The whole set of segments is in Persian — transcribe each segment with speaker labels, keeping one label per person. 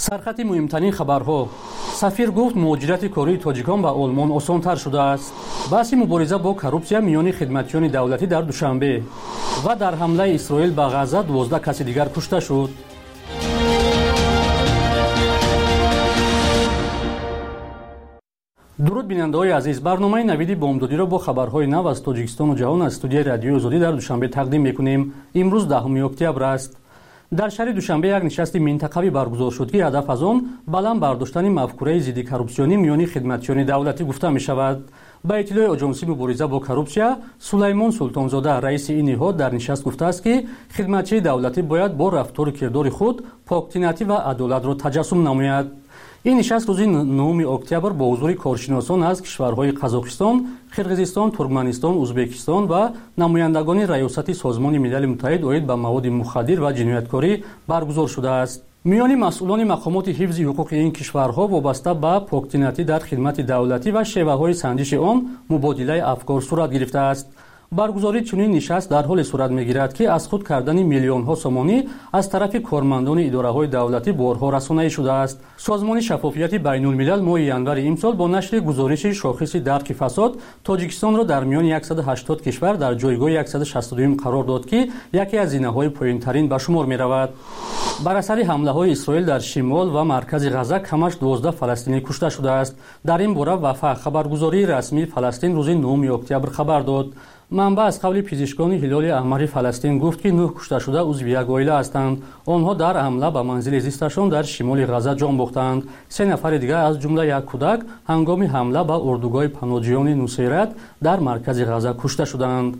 Speaker 1: سرخط مهمترین خبرها. سفیر گفت مهاجرت کاری تاجیکان به آلمان آسان‌تر شده است. بحث مبارزه با کروپسیا میان خدمتیان دولتی در دوشنبه و در حمله اسرائیل به غزه 12 کس دیگر کشته شد. درود بیننده‌های عزیز، برنامه نوید بامدادی را با خبرهای نو از تاجیکستان و جهان از استودیوی رادیوی آزادی در دوشنبه تقدیم می‌کنیم. امروز 10 اکتبر است. در شهر دوشنبه یک نشست منطقوی برگزار شد که هدف از آن بلند برداشتن مفکوره ضد کروپسیونی میان خدمتیان دولتی گفته می‌شود. با اطلاع آژانسی مبارزه با کروپسیا، سلیمان سلطانزاده رئیس این نهاد در نشست گفته است که خدمتچی دولتی باید با رفتار و کردار خود پاک‌طینتی و عدالت را تجسم نماید. این نشست روز 9 اکتبر با حضور کارشناسان از کشورهای قزاقستان، قرقیزستان، ترکمنستان، ازبکستان و نمایندگان ریاست سازمان ملل متحد اوید به مواد مخدر و جنایتکاری برگزار شده است. میان مسئولان مقامات حفظ حقوق این کشورها وابسته به پاک‌طینتی در خدمت دولتی و شیوه‌های سنجش آن مبادله افکار صورت گرفته است. برگزاری چنین نشست در حال صورت می‌گیرد که از خود کردن میلیون‌ها سومانی از طرف کارمندان اداره‌های دولتی بارها رسانه‌ای شده است. سازمان شفافیت بین‌الملل ماه ینور امسال با نشر گزارش شاخص درک فساد تاجیکستان را در میان 180 کشور در جایگاه 162 قرار داد که یکی از زینه‌های پایین‌ترین به شمار می‌رود. بر اثر حمله‌های اسرائیل در شمال و مرکز غزه کمش 12 فلسطینی کشته شده است. در این باره وفا خبرگزاری رسمی فلسطین روز 9 اکتبر خبر داد. منبع از قول پزشکان هلال احمر فلسطین گفت که 9 کشته شده عضو یک عائله هستند. آنها در حمله به منزل زیستشان در شمال غزه جان باختند. 3 نفر دیگر از جمله یک کودک هنگام حمله به اردوگاه پناهجویان نصیرت در مرکز غزه کشته شدند.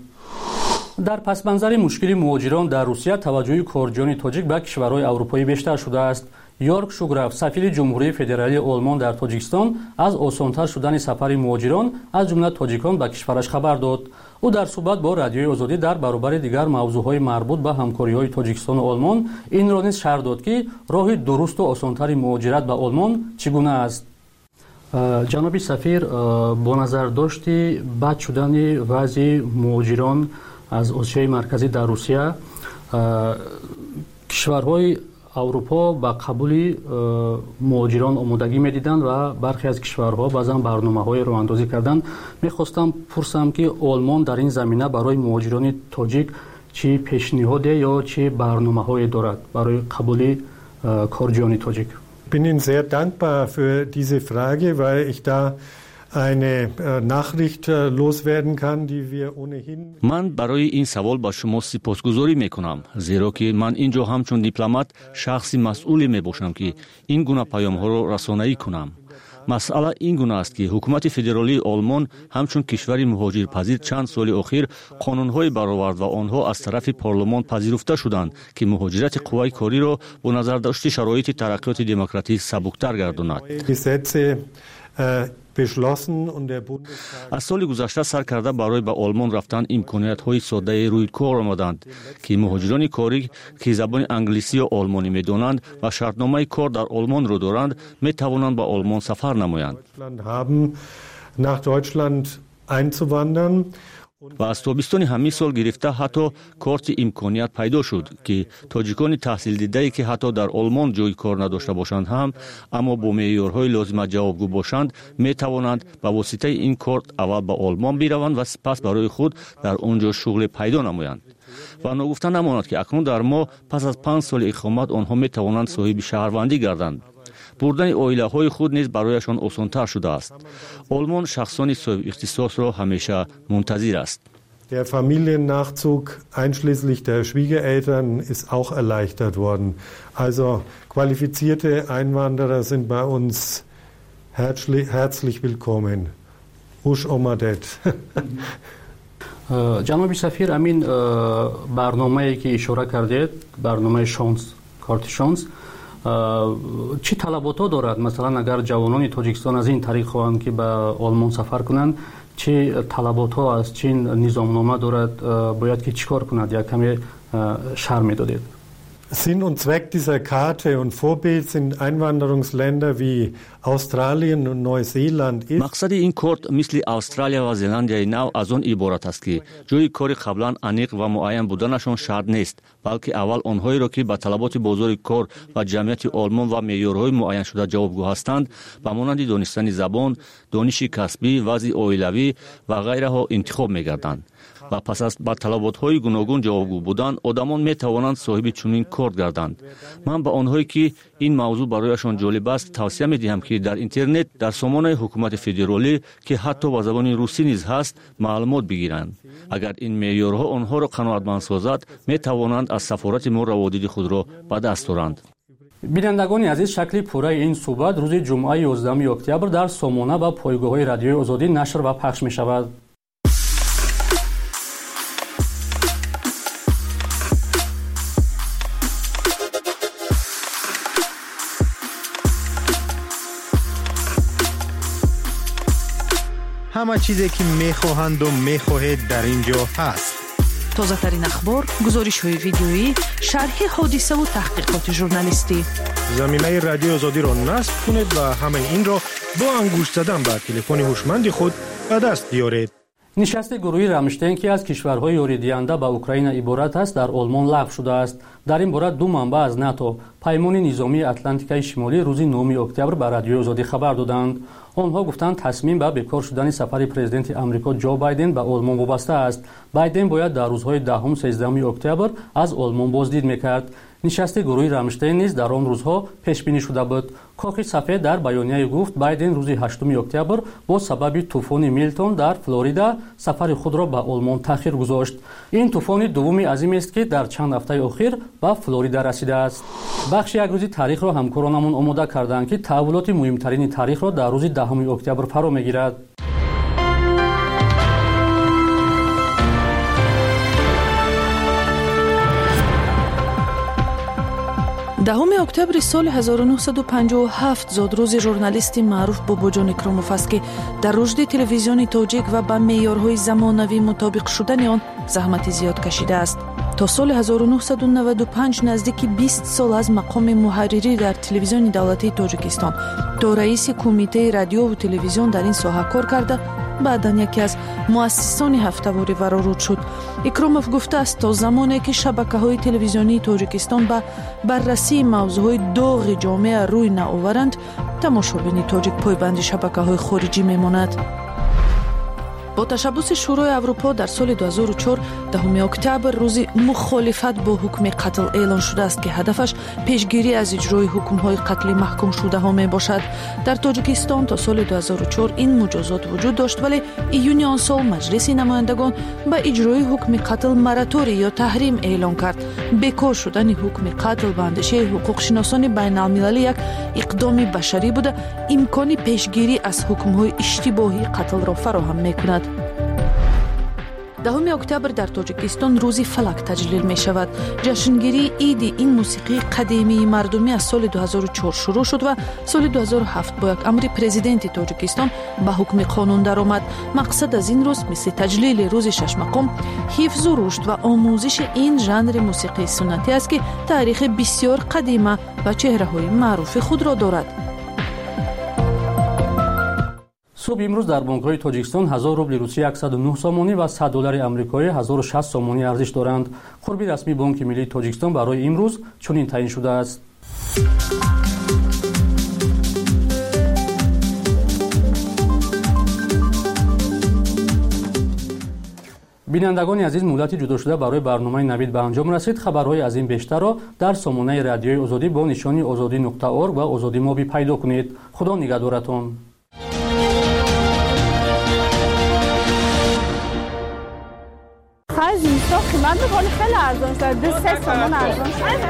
Speaker 1: در پس‌منظر مشکل مهاجران در روسیه توجه کارجویان تاجیک به کشورهای اروپایی بیشتر شده است. یورک شوگراف، سفیر جمهوری فدرالی آلمان در تاجیکستان، از آسان‌تر شدن سفر مهاجران از جمله تاجیکان به کشورش خبر داد. او در صحبت با رادیوی آزادی در برابر دیگر موضوعهای مربوط به همکاری‌های تاجیکستان و آلمان این را نیز شرح داد که راه درست و آسان‌تر مهاجرت به آلمان چگونه است. جناب سفیر، با نظر داشتی بد شدن وضع مهاجران از آسیای مرکزی در روسیه، کشورهای اروپا با قبول مهاجران آمادگی می‌دیدند و برخی از کشورها بعضا برنامه‌های راه‌اندازی کردند. می‌خواستم پرسم که آلمان در این زمینه برای مهاجران تاجیک چه پیشنهادی یا چه برنامه‌هایی دارد برای قبول کارجویان تاجیک؟
Speaker 2: Ich bin Ihnen sehr dankbar für diese Frage, weil ich da eine Nachricht loswerden kann, die wir ohnehin.
Speaker 3: من برای این سوال با شما سپاسگزاری میکنم، زیرا که من اینجا همچون دیپلمات شخصی مسئولی میباشم که این گونه پیام‌ها را رسانه‌ای کنم. مسئله این گونه است که حکومت فدرالی آلمان همچون کشوری مهاجرپذیر چند سال اخیر قانون‌های برآورد و آنها از طرف پارلمان پذیرفته شدند که مهاجرت قوای کاری را با نظر داشت شرایط ترقیات دموکراتیک سبکتر گرداند. از سال گذشته سر کرده برای به آلمان رفتن امکانیت‌های ساده روی کار آمدند که مهاجران کاری که زبان انگلیسی و آلمانی می‌دانند و شرطنامه کار در آلمان را دارند می‌توانند به آلمان سفر نمایند. و از تابستان همین سال گرفته حتی کارت امکانیت پیدا شد که تاجیکان تحصیل دیده‌ای که حتی در آلمان جای کار نداشته باشند هم اما با معیارهای لازم جوابگو باشند می توانند به واسطه این کارت اول به آلمان بروند و سپس برای خود در آنجا شغل پیدا نمایند. و نگفته نماند که اکنون در ماه پس از 5 سال اقامت آنها می توانند صاحب شهروندی گردند. بردن عائله‌های خود نیز برایشان آسان‌تر شده است. آلمان شخصان صاحب اختصاص را همیشه منتظر است.
Speaker 2: Der Familiennachzug einschließlich der Schwiegereltern ist auch erleichtert worden. Also qualifizierte Einwanderer sind bei uns herzlich willkommen. Ush omadet.
Speaker 1: جناب سفیر، امین برنامه‌ای که اشاره کردید، برنامه شانس، کارت شانس، چه طلباتی دارد؟ مثلا اگر جوانان تاجیکستان از این طریق خواهند که به آلمان سفر کنند، چه طلبات‌ها از چه نظامنامه دارد؟ باید که چیکار کند؟ یک کمی شرح می‌دادید.
Speaker 2: Sinn und Zweck dieser Karte und Vorbild sind Einwanderungsländer wie Australien und Neuseeland ist.
Speaker 3: مقصد این کارت مثل استرالیا و زلندیای نو از آن عبارت است که جای کاری قبلا انیق و معین بودنشان شرط نیست، балки аввал онҳоеро ки ба талаботи бозори кор ва ҷамъияти олмон ва меъёрҳои муайяншуда ҷавобгӯ ҳастанд ба монанди донистани забон, дониши касбӣ, вазъи оилавӣ ва ғайраҳо интихоб мегарданд. ва пас аз ба талаботҳои гуногун ҷавобгӯ будан одамон метавонанд соҳиби чунин кор гарданд. ман ба онҳое ки ин мавзӯъ барояшон ҷолиб аст тавсия медиҳам ки дар интернет дар сомонаи ҳукумати федералӣ ки ҳатто ба забони русӣ низ ҳаст маълумот бигиранд. агар ин меъёрҳо онҳоро қаноатманд созад метавонанд аз сафорати мо раводиди худро ба даст оранд.
Speaker 1: бинандагони азиз, шакли пурраи ин суҳбат рӯзи ҷумъаи 11 октябр дар сомона ва пойгоҳҳои радиои озодӣ нашр ва пахш мешавад.
Speaker 4: همه چیزی که میخواهند و میخواهید در اینجا هست.
Speaker 5: تازه‌ترین اخبار، گزارش‌های ویدیویی، شرح حادثه و تحقیقات ژورنالیستی.
Speaker 4: زمینه رادیو آزادی را نصب کنید و همه این را با انگشت زدن به تلفن هوشمند خود به دست بیارید.
Speaker 1: نشست گروهی رامشتین که از کشورهای یوریدینده به اوکراین عبارت است در آلمان لغو شده است. در این باره دو منبع از ناتو پیمان نظامی اتلانتیکای شمالی روز 9 اکتبر به رادیوی آزادی خبر دادند. آنها گفتند تصمیم به بیکار شدن سفر پرزیدنت آمریکا جو بایدن به آلمان وابسته است. بایدن باید در روزهای 10 13 اکتبر از آلمان بازدید میکرد. نشست گروهی رامشتین نیز در آن روزها پیش بینی شده بود. کاخ سفید در بیانیه گفت بایدن روز 8 اکتبر با سبب طوفان میلتون در فلوریدا سفر خود را به آلمان تأخیر گذاشت. این طوفان دومی عظیم است که در چند هفته اخیر به فلوریدا رسیده است. بخش یک روزی تاریخ را همکارانمون آماده کردند که تحولات مهمترین تاریخ را در روز 10 اکتبر فرا میگیرد.
Speaker 5: 10 октябри соли 1957 зодрузи журналисти маъруф бобоҷон икромов аст ки дар рушди телевизиони тоҷик ва ба меъёрҳои замонавӣ мутобиқ шудани он заҳмати зиёд кашидааст. то соли 1995 наздики 20 сол аз мақоми муҳаррирӣ дар телевизиони давлатии тоҷикистон то раиси кумитаи радиову телевизион дар ин соҳа кор карда баъдан яке аз муассисони ҳафтаворӣ варорут шуд. икромов гуфтааст то замоне ки шабакаҳои телевизионии тоҷикистон ба баррасии мавзӯъҳои доғи ҷомеа рӯй наоваранд, тамошобини тоҷик пойбанди шабакаҳои хориҷӣ мемонад. با تشبث شورای اروپا در سال 2004 10 اکتبر روزی مخالفت با حکم قتل اعلان شده است که هدفش پیشگیری از اجرای حکم‌های قتل محکوم شده ها می باشد. در تاجیکستان تا سال 2004 این مجازات وجود داشت، ولی ایون آن سال مجلس نمایندگان با اجرای حکم قتل مراتوری یا تحریم اعلان کرد. بیکار شدن حکم قتل به اندیشه حقوق شناسان بین المللی یک اقدام بشری بوده، امکان پیشگیری از حکم‌های اشتباهی قتل را فراهم می‌کند. 10 اکتبر در تاجیکستان روزی فلک تجلیل می شود. جشنگیری عید این موسیقی قدیمی مردمی از سال 2004 شروع شد و سال 2007 با یک امر پرزیدنت تاجیکستان به حکم قانون درآمد. مقصد از این روز مثل تجلیل روز ششمقام حفظ و رشد و آموزش این ژانر موسیقی سنتی است که تاریخ بسیار قدیمه و چهره‌های معروف خود را دارد.
Speaker 1: صبح امروز در بانک‌های تاجیکستان 1000 روبل روسی 109 سومونی و 100 دلار آمریکایی 1060 سومونی ارزش دارند. خوربی رسمی بانک ملی تاجیکستان برای امروز چنین تعیین شده است. بینندگان عزیز، مدتی جدا شده برای برنامه نوید به انجام رسید. خبرهای از این بیشتر را در سامانه رادیوی آزادی با نشانی azadi.org و آزادی موبی پیدا کنید. خدا نگهدارتان.
Speaker 6: خرج اینستا قیمت می‌کنه خیلی ارزان شده، 3 تومان ارزان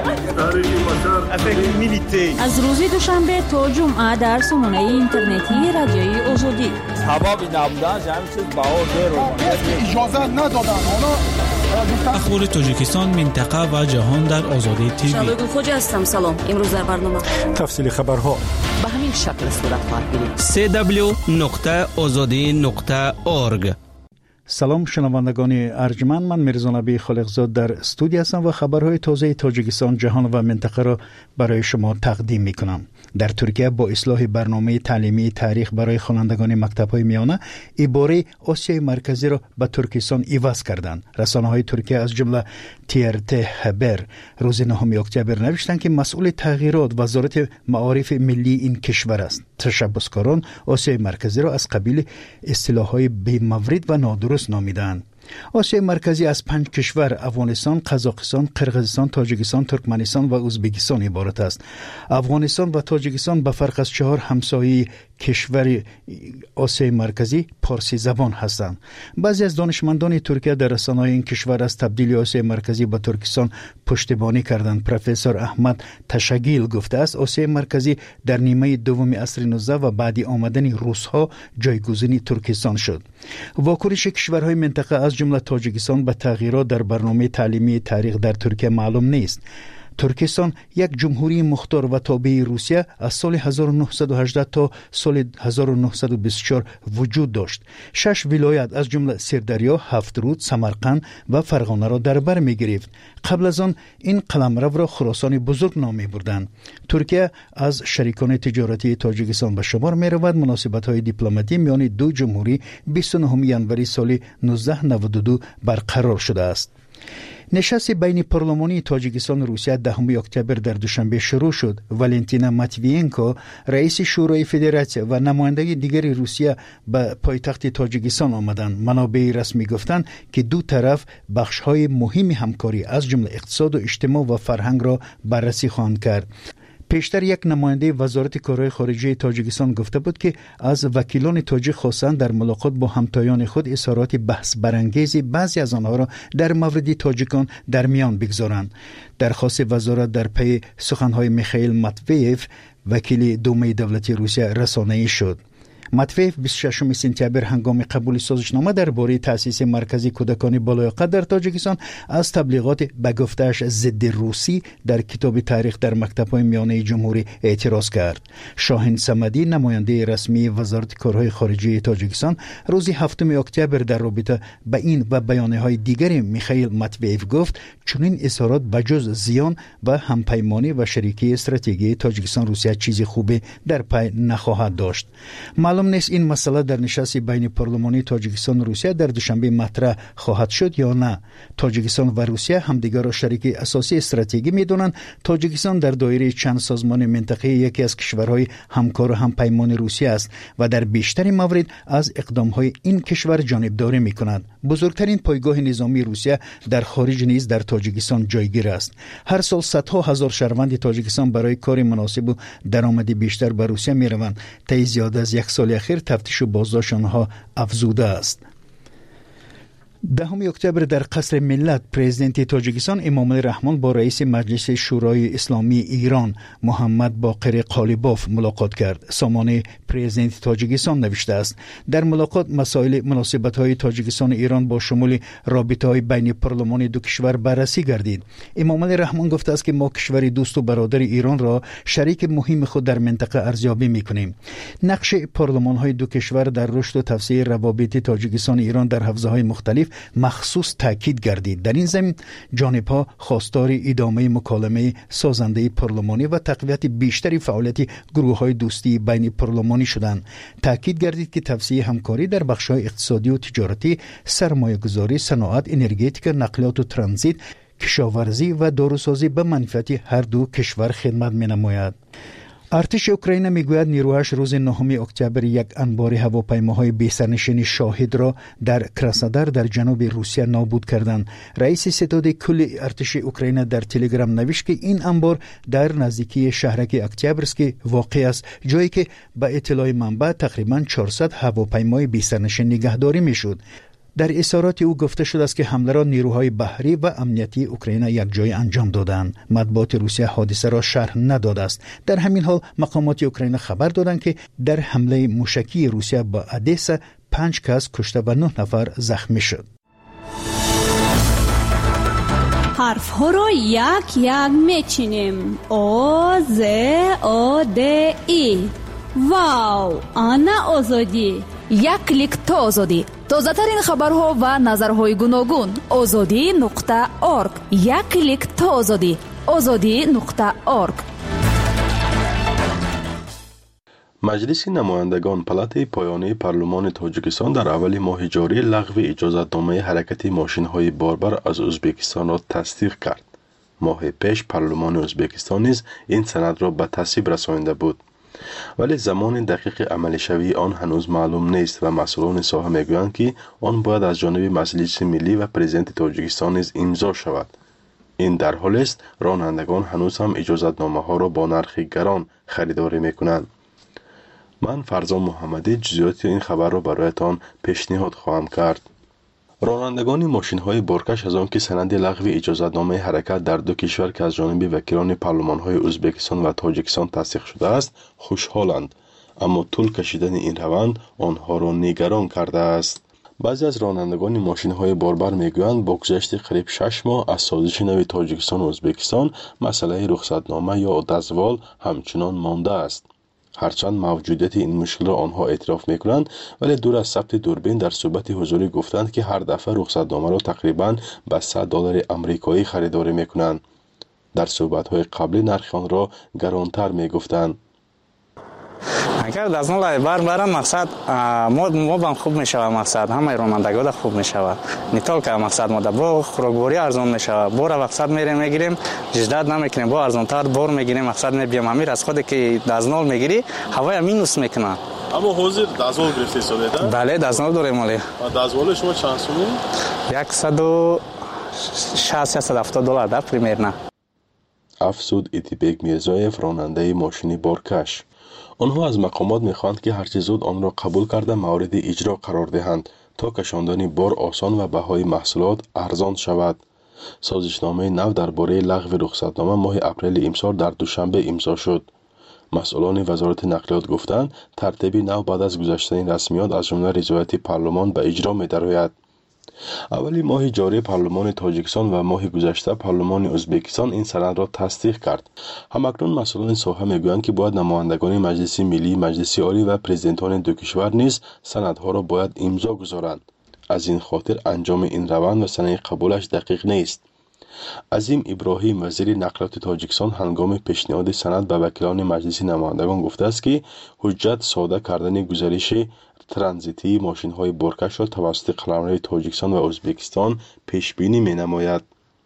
Speaker 6: شده.
Speaker 7: از روز دوشنبه تا جمعه در سامانه اینترنتی رادیوی آزادی.
Speaker 8: سبب نبودن همین چیز بهار
Speaker 9: اجازه ندادن.
Speaker 10: اخبار تاجیکستان، منطقه و جهان در آزادی تیوی.
Speaker 7: شبگون خوجا هستم. سلام. امروز در برنامه
Speaker 4: تفصیل خبرها
Speaker 5: به همین شکل صورت خواهد گرفت.
Speaker 11: www.azadi.org سلام شنوندگان ارجمند، من میرزا نبی خالقزاد در استودیو هستم و خبرهای تازه تاجیکستان، جهان و منطقه را برای شما تقدیم میکنم. در ترکیه با اصلاح برنامه تعلیمی تاریخ برای خوانندگان مکتب‌های میانه عباره آسیای مرکزی را به ترکستان عوض کردند. رسانه‌های ترکیه از جمله TRT خبر روز 9 اکتبر نوشتند که مسئول تغییرات وزارت معارف ملی این کشور است. تشبسکاران آسیای مرکزی را از قبیل اصطلاح‌های بی‌مورد و نادرست نامیدند. آسیای مرکزی از 5 کشور افغانستان، قزاقستان، قرقیزستان، تاجیکستان، ترکمنستان و ازبکستان عبارت است. افغانستان و تاجیکستان به فرق از 4 همسایه کشور آسیای مرکزی پارسی زبان هستند. بعضی از دانشمندان ترکیه در رسانه‌های این کشور از تبدیل آسیای مرکزی به ترکستان پشتیبانی کردند. پروفسور احمد تشگیل گفته است آسیای مرکزی در نیمه دوم عصر 19 و بعد آمدن روس‌ها جایگزین ترکستان شد. واکنش کشورهای منطقه از جمله تاجیکستان به تغییرات در برنامه تعلیمی تاریخ در ترکیه معلوم نیست. ترکستان یک جمهوری مختار و تابع روسیه از سال 1918 تا سال 1924 وجود داشت. 6 ولایت از جمله سردریا، هفترود، سمرقند و فرغانه را در بر می گرفت. قبل از آن این قلمرو را خراسان بزرگ نام می بردند. ترکیه از شریکان تجارتی تاجیکستان به شمار می رود. مناسبت‌های دیپلماتی میان دو جمهوری 29 ژانویه سال 1992 برقرار شده است. نشست بین پارلمانی تاجیکستان و روسیه 10 اکتبر در دوشنبه شروع شد. والنتینا ماتویینکو رئیس شورای فدراسیون و نماینده دیگر روسیه به پایتخت تاجیکستان آمدند. منابع رسمی گفتند که دو طرف بخش‌های مهم همکاری از جمله اقتصاد و اجتماع و فرهنگ را بررسی خواهند کرد. پیشتر یک نماینده وزارت کارهای خارجه تاجیکستان گفته بود که از وکیلان تاجیک خواستند در ملاقات با همتایان خود اظهارات بحث برانگیز بعضی از آنها را در مورد تاجیکان در میان بگذارند. درخواست وزارت در پی سخنهای میخائیل ماتویف وکیل دومه دولتی روسیه رسانه‌ای شد. ماتویف 26 سپتامبر هنگام قبول سازشنامه درباره تأسیس مرکز کودکان بالای قد در تاجیکستان از تبلیغات به گفته‌اش ضد روسی در کتاب تاریخ در مکتب‌های میانه جمهوری اعتراض کرد. شاهین صمدی نماینده رسمی وزارت کارهای خارجه تاجیکستان روز 7 اکتبر در رابطه با این و بیانیه‌های دیگر میخائیل ماتویف گفت چنین اظهارات بجز زیان و همپیمانی و شریکی استراتژی تاجیکستان روسیه چیزی خوبی در پی نخواهد داشت. معلوم نیست این مسئله در نشست بین پارلمانی تاجیکستان و روسیه در دوشنبه مطرح خواهد شد یا نه. تاجیکستان و روسیه همدیگر را شریک اساسی استراتژیکی می‌دانند. تاجیکستان در دایره چند سازمان منطقه‌ای یکی از کشورهای همکار و همپیمان روسیه است و در بیشتر موارد از اقدام‌های این کشور جانبداری می‌کند. بزرگترین پایگاه نظامی روسیه در خارج نیز در تاجیکستان جایگیر است. هر سال صدها هزار شهروند تاجیکستان برای کار مناسب و درآمد بیشتر به روسیه می‌روند. طی زیاد از یک سال اخیر تفتیش و بازداشت آنها افزوده است. 10 اکتبر در قصر ملت پرزیدنت تاجیکستان امامعلی رحمان با رئیس مجلس شورای اسلامی ایران محمد باقر قالیباف ملاقات کرد. سامانه پرزیدنت تاجیکستان نوشته است در ملاقات مسائل مناسبت‌های تاجیکستان و ایران با شمول رابطه‌های بین پارلمان دو کشور بررسی گردید. امامعلی رحمان گفته است که ما کشور دوست و برادر ایران را شریک مهم خود در منطقه ارزیابی می‌کنیم. نقش پارلمان‌های دو کشور در رشد و توسعه روابط تاجیکستان و ایران در حوزه‌های مختلف مخصوص تاکید گردید. در این زمین جانب‌ها خواستار ادامه مکالمه سازنده پارلمانی و تقویت بیشتری فعالیت گروه‌های دوستی بین پارلمانی شدند. تاکید گردید که توسعه همکاری در بخش‌های اقتصادی و تجارتی، سرمایه‌گذاری، صنعت، انرژتیک، نقلیات و ترانزیت، کشاورزی و داروسازی به منفعت هر دو کشور خدمت می‌نماید. ارتش اوکراین میگوید نیروهاش روز 9 اکتبر یک انبار هواپیماهای بی‌سرنشین شاهد را در کراسنودار در جنوب روسیه نابود کردند. رئیس ستاد کل ارتش اوکراین در تلگرام نوشت که این انبار در نزدیکی شهرک اکتبرسک واقع است، جایی که به اطلاع منبع تقریباً 400 هواپیمای بی‌سرنشین نگهداری میشد. در اظهارات او گفته شده است که حمله را نیروهای بحری و امنیتی اوکراین یک جای انجام دادند. مطبوعات روسیه حادثه را شرح نداده است. در همین حال مقامات اوکراین خبر دادند که در حمله موشکی روسیه با ادسا 5 کس کشته و 9 نفر زخمی شد.
Speaker 7: حرف ها را یک یک میچینیم. او ز او د ای. واو، آنا آزادی.
Speaker 5: یک کلیک تا آزادی.
Speaker 12: тозатарин хабарҳо ва назарҳои гуногун. озодӣ.орг. як клик то озодӣ. озодӣ.орг.
Speaker 13: маҷлиси намояндагон палатаи поёнии парлумони тоҷикистон дар аввали моҳи ҷорӣ лағви иҷозатномаи ҳаракати мошинҳои борбар аз ӯзбекистонро тасдиқ кард. моҳи пеш парлумони ӯзбекистон низ ин санадро ба тасвиб расонида буд. вале замони дақиқи амалишавии он ҳанӯз маълум нест ва масъулони соҳа мегӯянд, ки он бояд аз ҷониби Маҷлиси Миллӣ ва Президенти Тоҷикистон низ имзо шавад. ин дар ҳолест ронандагон ҳанӯз ҳам иҷозатномаҳоро бо нархи гарон харидорӣ мекунанд. ман Фарзон Муҳаммадӣ ҷузъиёти ин хабарро бароятон пешниҳод хоҳам кард. ронандагони мошинҳои боркаш аз он ки санади лағви иҷозатномаи ҳаракат дар ду кишвар ки аз ҷониби вакилони парлумонҳои Ӯзбекистон ва Тоҷикистон тасдиқ шудааст, хушҳоланд, аммо тӯл кашидани ин раванд онҳоро нигарон кардааст. баъзе аз ронандагони мошинҳои борбар мегӯянд бо гузашти қариб 6 моҳ аз созиши нави Тоҷикистону Ӯзбекистон масъалаи рухсатнома ё дазвол ҳамчунон мондааст. ҳарчанд мавҷудияти ин мушкилро онҳо эътироф мекунанд, вале дур аз сабти дурбин дар суҳбати ҳузурӣ гуфтанд, ки ҳар дафъа рухсатномаро тақрибан ба $100 амрикоӣ харидорӣ мекунанд. дар суҳбатҳои қаблӣ нархи онро гаронтар мегуфтанд.
Speaker 14: агар дазнолай барбарам мақсад мо бам хуб мешавад, мақсад ҳамаи ронандагода хуб мешавад. не толка мақсад мода бо хӯрокборӣ арзон мешавад. бора мақсад мерем мегирем, ҷиҷдат намекунем, бо арзонтар бор мегирем, мақсад мебиям ҳамин расходе ки дазнол мегирӣ ҳавоя минус мекунад.
Speaker 15: аммо ҳозир дазвол гирифтед сода?
Speaker 14: бале, дазнол дорем оле.
Speaker 15: дазволи шумо чанд сум?
Speaker 14: $160-170 да примерно.
Speaker 13: афзуд Идибек Мирзоев, ронандаи мошини боркаш. онҳо аз мақомот мехоҳанд, ки ҳарчи зуд онро қабул карда мавриди иҷро қарор диҳанд, то кашондани бор осон ва баҳои маҳсулот арзон шавад. созишномаи нав дар бораи лағви рухсатнома моҳи апрели имсол дар душанбе имзо шуд. масъулони вазорати нақлиёт гуфтанд, тартиби нав баъд аз гузаштани расмиёт аз ҷумла ризояти парлумон ба иҷро медарояд. аввали моҳи ҷорӣ парлумони Тоҷикистон ва моҳи гузашта парлумони Ӯзбекистон ин санадро тасдиқ кард. ҳамакнун масъулони соҳа мегӯянд, ки бояд намояндагони Маҷлиси Миллӣ, Маҷлиси Олӣ ва президентони ду кишвар низ санадҳоро бояд имзо гузоранд. аз ин хотир анҷоми ин раванд ва санаи қабулаш дақиқ нест. азим Иброҳим, вазири нақлиёти Тоҷикистон, ҳангоми пешниҳоди санад ба вакилони Маҷлиси намояндагон гуфтааст, ки ҳуҷҷат сода кардани гузариши транзитии мошинҳои боркашро тавассути қаламрои Тоҷикистон ва Ӯзбекистон пешбинӣ менамояд.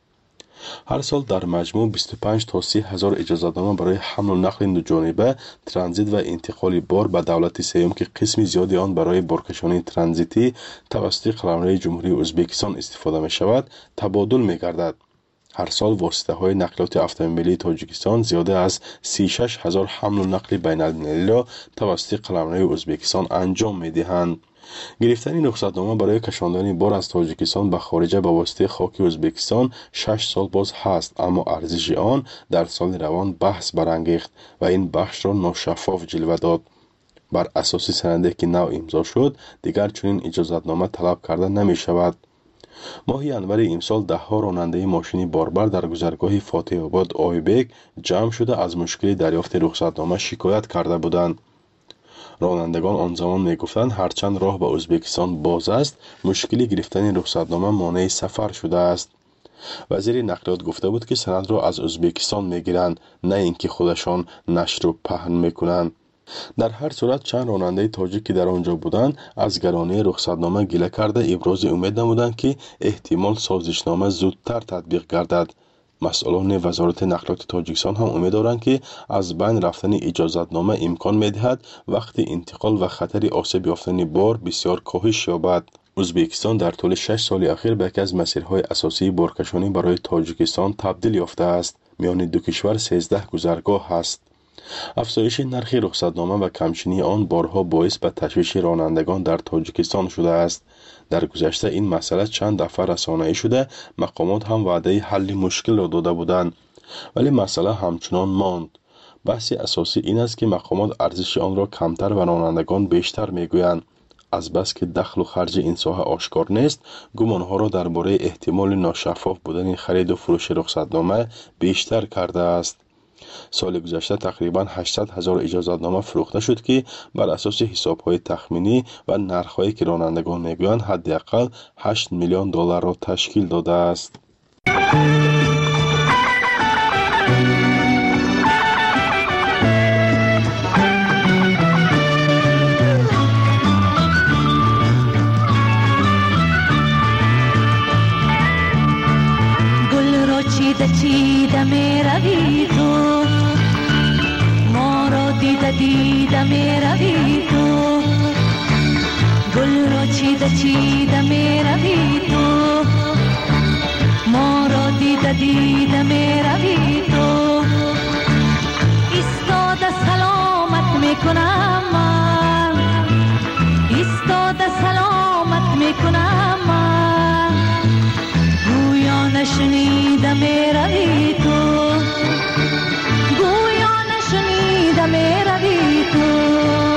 Speaker 13: ҳар сол дар маҷмӯъ 25 то 30 ҳазор иҷозатнома барои ҳамлу нақли дуҷониба, транзит ва интиқоли бор ба давлати сеюм, ки қисми зиёди он барои боркашонии транзитӣ тавассути қаламрои ҷумҳурии Ӯзбекистон истифода мешавад, табодул мегардад. ҳар сол воситаҳои нақлиёти автомобилии Тоҷикистон зиёда аз 36 ҳазор ҳамлу нақли байналмилалиро тавассути қаламрои Ӯзбекистон анҷом медиҳанд. гирифтани рухсатнома барои кашондани бор аз Тоҷикистон ба хориҷа ба воситаи хоки Ӯзбекистон 6 сол боз ҳаст, аммо арзиши он дар соли равон баҳс барангехт ва ин бахшро ношаффоф ҷилва дод. бар асоси санаде ки нав имзо шуд, дигар чунин иҷозатнома талаб карда намешавад. моҳи январи имсол даҳҳо ронандаи мошини борбар дар гузаргоҳи Фотиҳобод Ойбек ҷамъ шуда аз мушкили дарёфти рухсатнома шикоят карда буданд. ронандагон он замон мегуфтанд, ҳарчанд роҳ ба Ӯзбекистон боз аст, мушкили гирифтани рухсатнома монеи сафар шудааст. вазири нақлиёт гуфта буд, ки санадро аз Ӯзбекистон мегиранд, на ин ки худашон нашру паҳн мекунанд. дар ҳар сурат чанд ронандаи тоҷик, ки дар он ҷо буданд, аз гаронии рухсатнома гила карда ибрози умед намуданд, ки эҳтимол созишнома зудтар татбиқ гардад. масъулони вазорати нақлиёти Тоҷикистон ҳам умед доранд, ки аз байн рафтани иҷозатнома имкон медиҳад вақти интиқол ва хатари осеб ёфтани бор бисёр коҳиш ёбад. ӯзбекистон дар тӯли 6 соли ахир ба яке аз масирҳои асосии боркашонӣ барои Тоҷикистон табдил ёфтааст. миёни ду кишвар 13 гузаргоҳ ҳаст. афзоиши нархи рухсатнома ва камчинии он борҳо боис ба ташвиши ронандагон дар Тоҷикистон шудааст. дар гузашта ин масъала чанд дафъа расонаӣ шуда, мақомот ҳам ваъдаи ҳалли мушкилро дода буданд, вале масъала ҳамчунон монд. баҳси асосӣ ин аст, ки мақомот арзиши онро камтар ва ронандагон бештар мегӯянд. азбаски дахлу харҷи ин соҳа ошкор нест, гумонҳоро дар бораи эҳтимоли ношаффоф будани хариду фурӯши рухсатнома бештар кардааст. سال گذشته تقریبا 800,000 اجازتنامه فروخته شد که بر اساس حساب‌های تخمینی و نرخ‌هایی که رانندگان میگویند حداقل 8 میلیون دلار را تشکیل داده است.
Speaker 16: چیده می روی تو، ما را دیده می روی تو، گل را چیده می روی تو، ما را دیده می روی تو. ایستاده سلامت می کنم من، ایستاده سلامت می کنم من، گویا نشنیده می روی تو، گویا نشنیده می روی تو.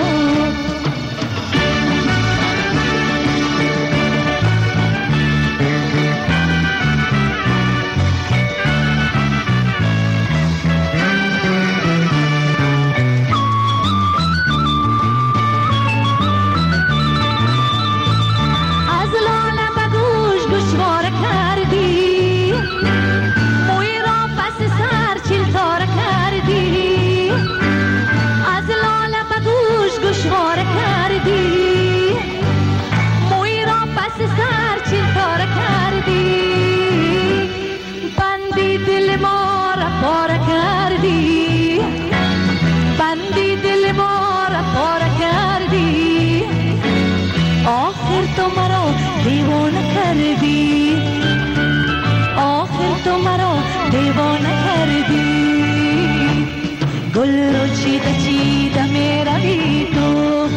Speaker 16: گل رو چیده می روی تو،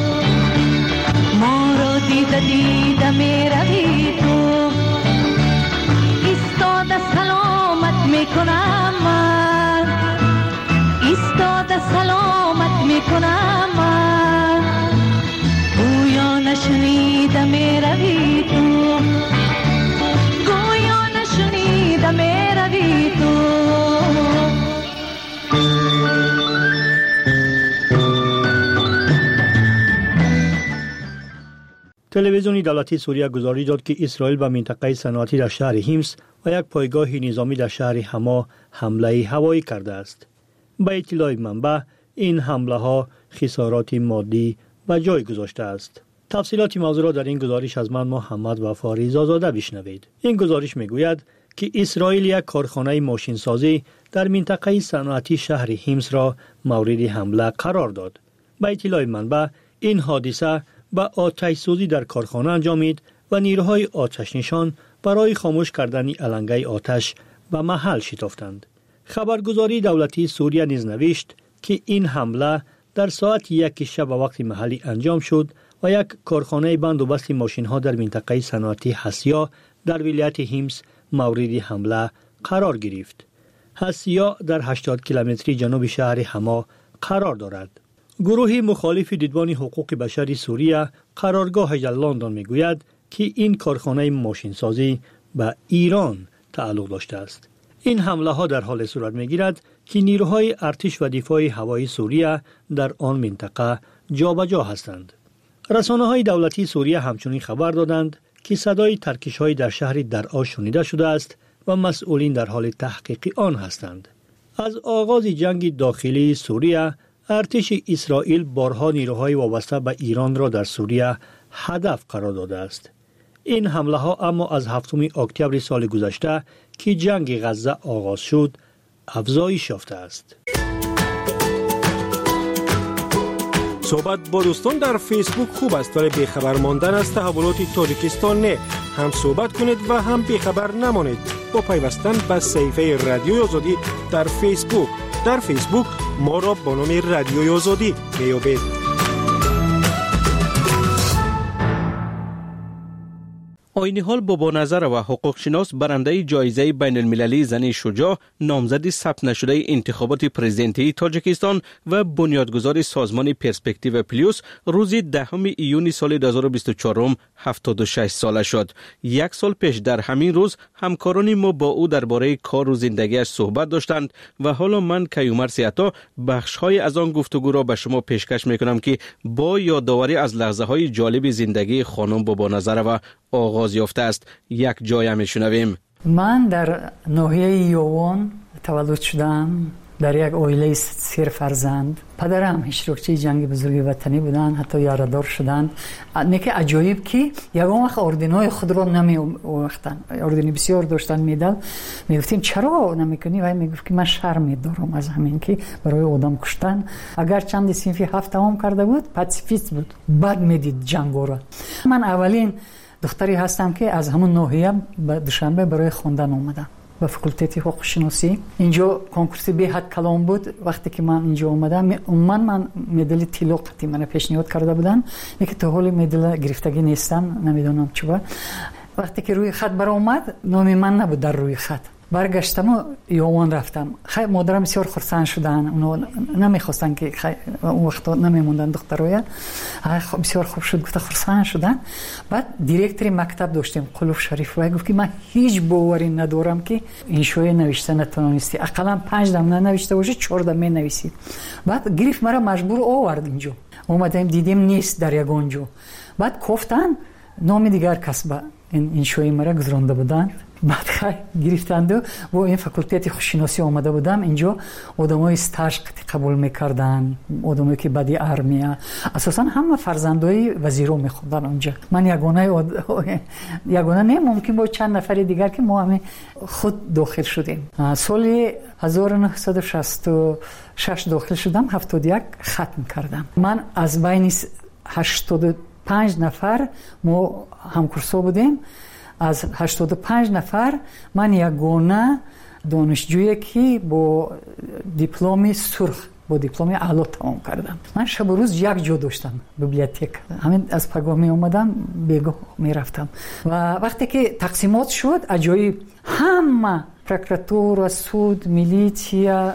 Speaker 16: ما رو دیده می روی تو. ایستاده سلامت می کنم من، ایستاده سلامت می کنم من، گویا نشنیده می روی تو، گویا نشنیده می روی تو.
Speaker 17: تلویزیون دولتی سوریه گزارش داد که اسرائیل به منطقه صنعتی در شهر هیمس و یک پایگاه نظامی در شهر حما حمله هوایی کرده است. به اطلاع منبع این حمله ها خسارات مادی به جای گذاشته است. تفصیلات موضوع را در این گزارش از من محمد وفا رضازاده بشنوید. این گزارش میگوید که اسرائیل یک کارخانه ماشین سازی در منطقه صنعتی شهر هیمس را مورد حمله قرار داد. به اطلاع منبع این حادثه با آتش سوزی در کارخانه انجامید و نیروهای آتش نشان برای خاموش کردن علنگه آتش به محل شتافتند. خبرگزاری دولتی سوریه نیز نوشت که این حمله در ساعت 1 شب وقت محلی انجام شد و یک کارخانه بندوبست ماشین ها در منطقه صنعتی حسیا در ولایت هیمس مورد حمله قرار گرفت. حسیا در 80 کیلومتری جنوب شهر حما قرار دارد. گروه مخالف دیدبان حقوق بشر سوریه قرارگاهش در لندن میگوید که این کارخانه ماشین سازی به ایران تعلق داشته است. این حمله ها در حال صورت میگیرد که نیروهای ارتش و دفاع هوایی سوریه در آن منطقه جابجا هستند. رسانه های دولتی سوریه همچنین خبر دادند که صدای ترکش های در شهر درعا شنیده شده است و مسئولین در حال تحقیق آن هستند. از آغاز جنگ داخلی سوریه ارتش اسرائیل بارها نیروهای وابسته به ایران را در سوریه هدف قرار داده است. این حمله ها اما از 7 اکتبر سال گذشته که جنگ غزه آغاز شد افزایش یافته است.
Speaker 4: صحبت با دوستان در فیسبوک خوب است ولی بیخبر ماندن از تحولات تاجیکستان نه. هم صحبت کنید و هم بیخبر نمانید با پیوستن به صفحه رادیوی آزادی در فیسبوک. در فیسبوک ما را با نام رادیوی آزادی میابید.
Speaker 18: آینی‌حال بابانظر و حقوقشناس برنده جایزه بین المللی زن شجاع، نامزد ثبت نشده انتخابات پرزیدنتی تاجیکستان و بنیادگذار سازمان پرسپکتیو پلیوس روز 10 ایون سال 2024 76 ساله شد. یک سال پیش در همین روز همکاران ما با او درباره کار و زندگیش صحبت داشتند و حالا من کیومر سیاتا بخش‌های از آن گفتگو را به شما پیشکش می‌کنم که با یادآوری از لحظه‌های جالب زندگی خانم بابانظر و آغاز یافته است یک جای میشنویم.
Speaker 19: من در ناحیه یوان تولد شدم، در یک عائله 3 فرزند. پدرم اشتراکچی جنگ بزرگ وطنی بودن، حتی یاردار شدند. نکه عجایب که یگان وقت اردنای خود را نمی‌آوردن. اردنی بسیار داشتن میدل. میگفتیم چرا نمیکنی؟ و میگفت که من شرم دارم از همین که برای آدم کشتن. اگر چند صنفی 7 تمام کرده بود، پاسیفیست بود. بعد میدید جنگو را. من اولین دختری هستم که از همون ناحیه به دوشنبه برای خواندن اومدم به فاکولته حقوق شناسی. اینجا کنکورس به حد کلام بود. وقتی که من اینجا اومدم من مدل طلا قطعی من پیشنهاد کرده بودن، اینکه تا حالی مدل گرفتگی نیستم، نمیدونم چرا. وقتی که روی خط برآمد نام من نبود در روی خط. برگشتم و یوان رفتم. خیلی مادرم بسیار خرسند شدن. اونا نمیخواستن که اون وقت نمیموندن دخترای. بسیار خوب شد، گفت خرسند شدن. بعد دیرکتور مکتب داشتیم قلوف شریف و گفت که من هیچ باوری ندارم که این شوی نوشته نتونستی. اقلا 5 دم ننوشته باشه 4 دم نویسید. بعد گرفت مرا مجبور آورد اینجا. اومدیم دیدیم نیست در یگانجا. بعد گفتن نام دیگر کس به این شوی مرا گذرانده بودن. بعد گرفتند و با این فاکولته خوششناسی آمده بودم. اینجا آدمای استاژ قبول میکردن، آدمایی که بعدی ارمیا، اساسا همه فرزندای وزیرو میخوندن اونجا. من یگانه نه، ممکن با چند نفر دیگر که ما همه خود داخل شدیم. سال 1966 داخل شدم، 71 ختم کردم. من از بین 85 نفر ما همکورسا بودیم. از 85 نفر من یگانه دانشجویی که با دیپلم سرخ، با دیپلم اعلی تمام کردم. من شب و روز یک جا داشتم، بیبلیوتک. همین از پگاه می اومدم بیگاه می رفتم. و وقتی که تقسیمات شد عجایب، همه پروکراتور، سود، میلیتیا،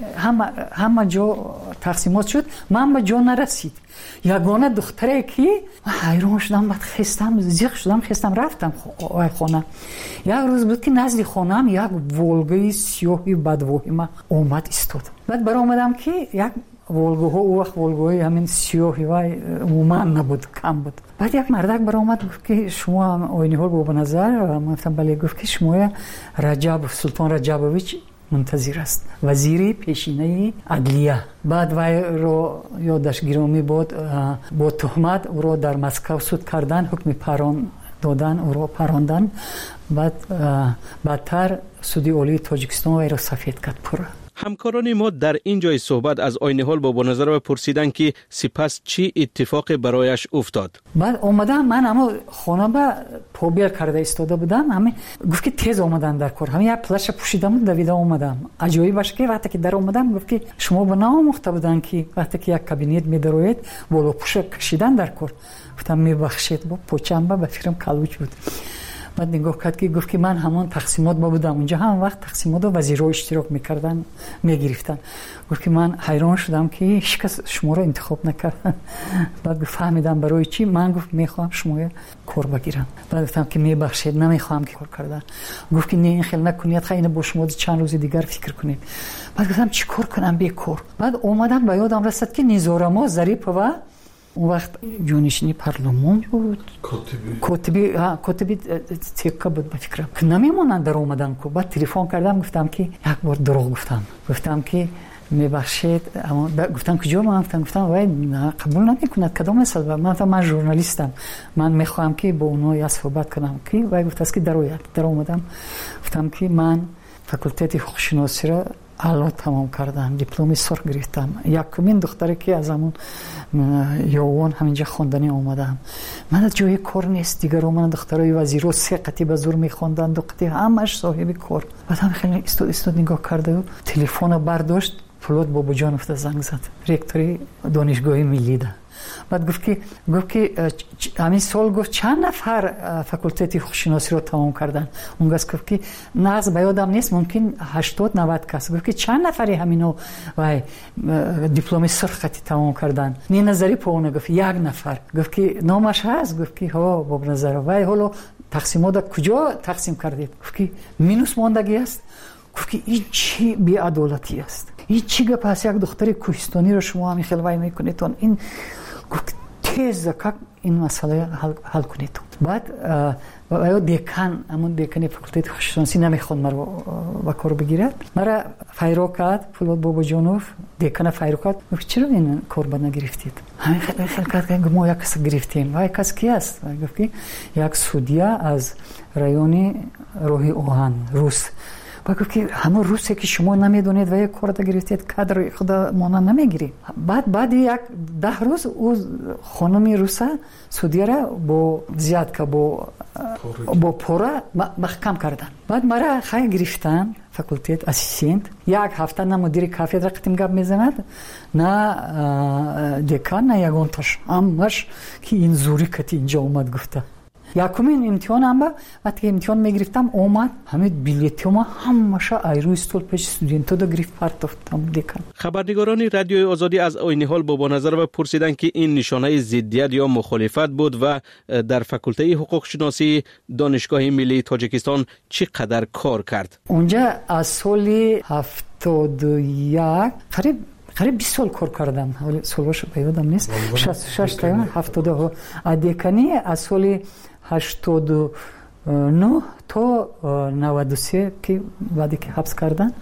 Speaker 19: همه جا تقسیمات شد. من به جا نرسید. یگانه دختری که حیران شدم، بعد خستم، زیغ شدم، خستم رفتم خانه. یک روز بود که نزد خانم یک ولگای سیاهی بدواهی اومد ایستاد. بعد برای اومدم که یک ولگوها، او وقت ولگوهای همین سیاهی و عموما نبود، کم بود. بعد یک مردک برای اومد گفت که شما آینی‌حال بابانظر؟ من گفتم بله. گفت که شما رجب سلطان رجبویچ منتظر است، وزیر پیشینه عدلیه. بعد وی رو یادش گرامی بود، با تهمت او رو در مسکو صد کردن، حکم پران دادن، او رو پراندن. بعد بعدتر سودی عالی تاجیکستان وی رو سفید کرد پره.
Speaker 18: همکاران ما در این جای صحبت از آینی‌حال بابانظر و پرسیدن که سپس چی اتفاق برایش افتاد.
Speaker 19: بعد اومدم، من اما خانه با پوبیل کرده ایستاده بودم. همین گفت که تیز اومدن در کار. همین یک پلش پوشیدم و دویده اومدم. عجایب باشه که وقتی که در اومدم گفت که شما به نامخته بودن که وقتی که یک کابینت می‌دروید بالا پوش کشیدن در کار. گفتم میبخشید، با پوچم به فکرم کلوچ بود. بعد نگاه کرد که گفت که من همان تقسیمات بودم اونجا، هم وقت تقسیمات و وزیرها اشتراک میکردن، میگرفتن. گفت که من حیران شدم که هیچ کس شما رو انتخاب نکردن. بعد فهمیدم برای چی. من گفت میخوام شما کار بگیرم. بعد گفتم که میبخشید نمیخوام که کار کردن. گفت که نه این خیلی نکنید، خیلی با شما چند روز دیگر فکر کنید. بعد گفتم چی کار کنم؟ بیکار. بعد اومدم به یادم رسید که نیزارما ظریف و اون وقت جانشینی پارلمان بود، کاتبی تیکه بود بفکرم که نمیمونن در اومدن که. بعد تلفن کردم، گفتم که یک بار دروغ گفتم که میبخشید، اما گفتم کجا؟ من گفتم وای قبول نمیکند کدام مثلا. من ژورنالیستم، من میخوام که با اونها یا صحبت کنم که وای گفت است که در اومدم. گفتم که من فاکولته حقوق شناسی را اعلی تمام کردم، دیپلم سرخ گرفتم. یکمین دختری که از همون یوان همینجا خواندنی اومدم. من از جای کار نیست دیگر. من دخترای وزیرو 3 قطعه به زور میخوندن، 2 قطعه همش صاحب کار. بعد هم خیلی استاد نگاه کرده و تلفن برداشت، فلوت بابا جان افته زنگ زد، رکتوری دانشگاه ملی ده. بعد گفت که همین سال گفت چند نفر فاکولته حقوق‌شناسی رو تمام کردن. اون گفت که ناز به یادم نیست، ممکن 80-90 کس. گفت که چند نفری همینو وای دیپلم سرخطی تمام کردن. نه نظری پونه گفت یک نفر. گفت که نامش هست. گفت که ها با نظر وای حالا تقسیمات کجا تقسیم کردید؟ گفت که مینوس ماندگی است. گفت که این چی بی‌عدالتی است؟ این چی گپ است؟ یک دختر کوهستانی رو شما همین خیلی وای میکنید این گفت تیز زکاک این مسئله حل کنید. بعد دیکان همون دیکانی فاکولته حقوق‌شناسی نمیخواد مرا با کار بگیرد. مرا فایرو کرد فولاد بابا جانوف دیکان فایرو کرد. گفت چرا این کار بد نگرفتید؟ همین خیلی کرد ما یک کس گرفتیم. وای کس کی است؟ گفت که یک سودیا از رایون روحی اوهان روس. گفت که همون روسی که شما نمیدونید و یک کار گرفتید کادر خدا مانا نمیگیری. بعد یک 10 روز او خانم روسا سودیا را با زیاد که با پورا محکم کردن. بعد مرا خیلی گرفتن فاکولته اسیستنت. یک هفته نه مدیر کافدره قتیم گپ میزند نه دکان نه یگانتاش همش که این زوری کتی اینجا اومد گفته. یکمین امتحانم وقتی امتحان میگرفتم اومد همین بلیتم همش ایرو استول پیش استودنتا دا گرفت پرتافتم دیکن.
Speaker 18: خبرنگاران رادیوی آزادی از عین حال با نظر و پرسیدن که این نشانه ضدیت یا مخالفت بود و در فاکولته حقوق شناسی دانشگاه ملی تاجیکستان چقدر کار کرد.
Speaker 19: اونجا از سال 71 قریب 20 سال کار کردم. ولی سالش یادم نیست. 66 تا 70 ادیکانی از سال 89 تا 93 که بعدی که حبس کردن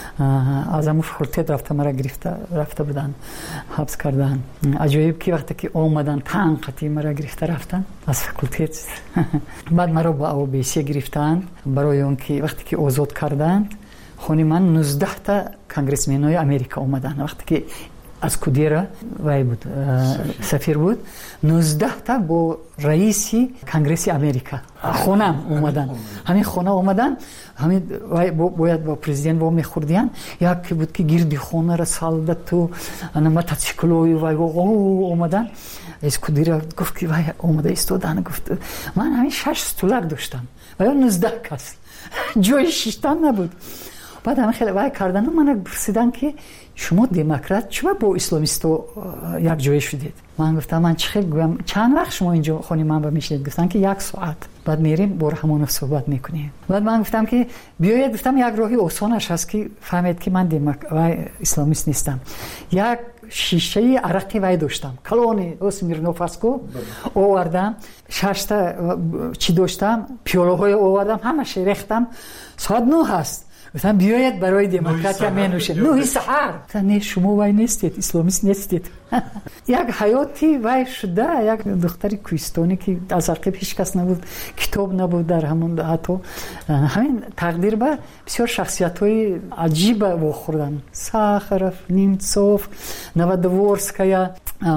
Speaker 19: از همون فاکولته رفته مرا رفته بودن حبس کردن. عجایب که وقتی که اومدن تنقتی مرا گرفته رفتن از فاکولته. بعد مرا با OBC گرفتن برای اون که وقتی که آزاد کردن خونی من 19 تا کنگرسمن‌های امریکا اومدن. وقتی که از کودیرا وای بود سفیر بود 19 تا با رئیس کنگرس امریکا خونم اومدن. همین خونه اومدن همین باید با پرزیدنت با میخوردیان. یکی بود که گردی خونه را سالده تو انا موتورسیکلوی وای اومدن. از کودیرا گفت که وای اومده استودن. گفت من همین 6 دلار داشتم و 19 کس جای شیشتن نبود. بعد همه خیلی وای کردن من پرسیدن که شما دموکرات چرا با اسلامیستو یک جای شدید؟ من گفتم من چند وقت شما اینجا خونی من با میشید؟ گفتن که 1 ساعت. بعد میریم با همون صحبت میکنیم. بعد من گفتم که بیاید. گفتم یک راهی آسانش هست که فهمید که من اسلامیست نیستم. یک شیشه عرقی وای داشتم کلونی اسمیرنوفاسکو آوردم 6 تا چی داشتم پیاله های آوردم همش ریختم. ساعت 9 هست. گفتم بیاید برای دموکراتیا مینوشید. 9 سحر. نه شما وای نیستید اسلامیست نیستید. یک حیاتی وای شده. یک دختر کوهستانی که از عقب هیچ کس نبود کتاب نبود در همون حتی همین تقدیر به بسیار شخصیت‌های عجیب واخوردن. ساخرف نیمتسوف نوادورسکایا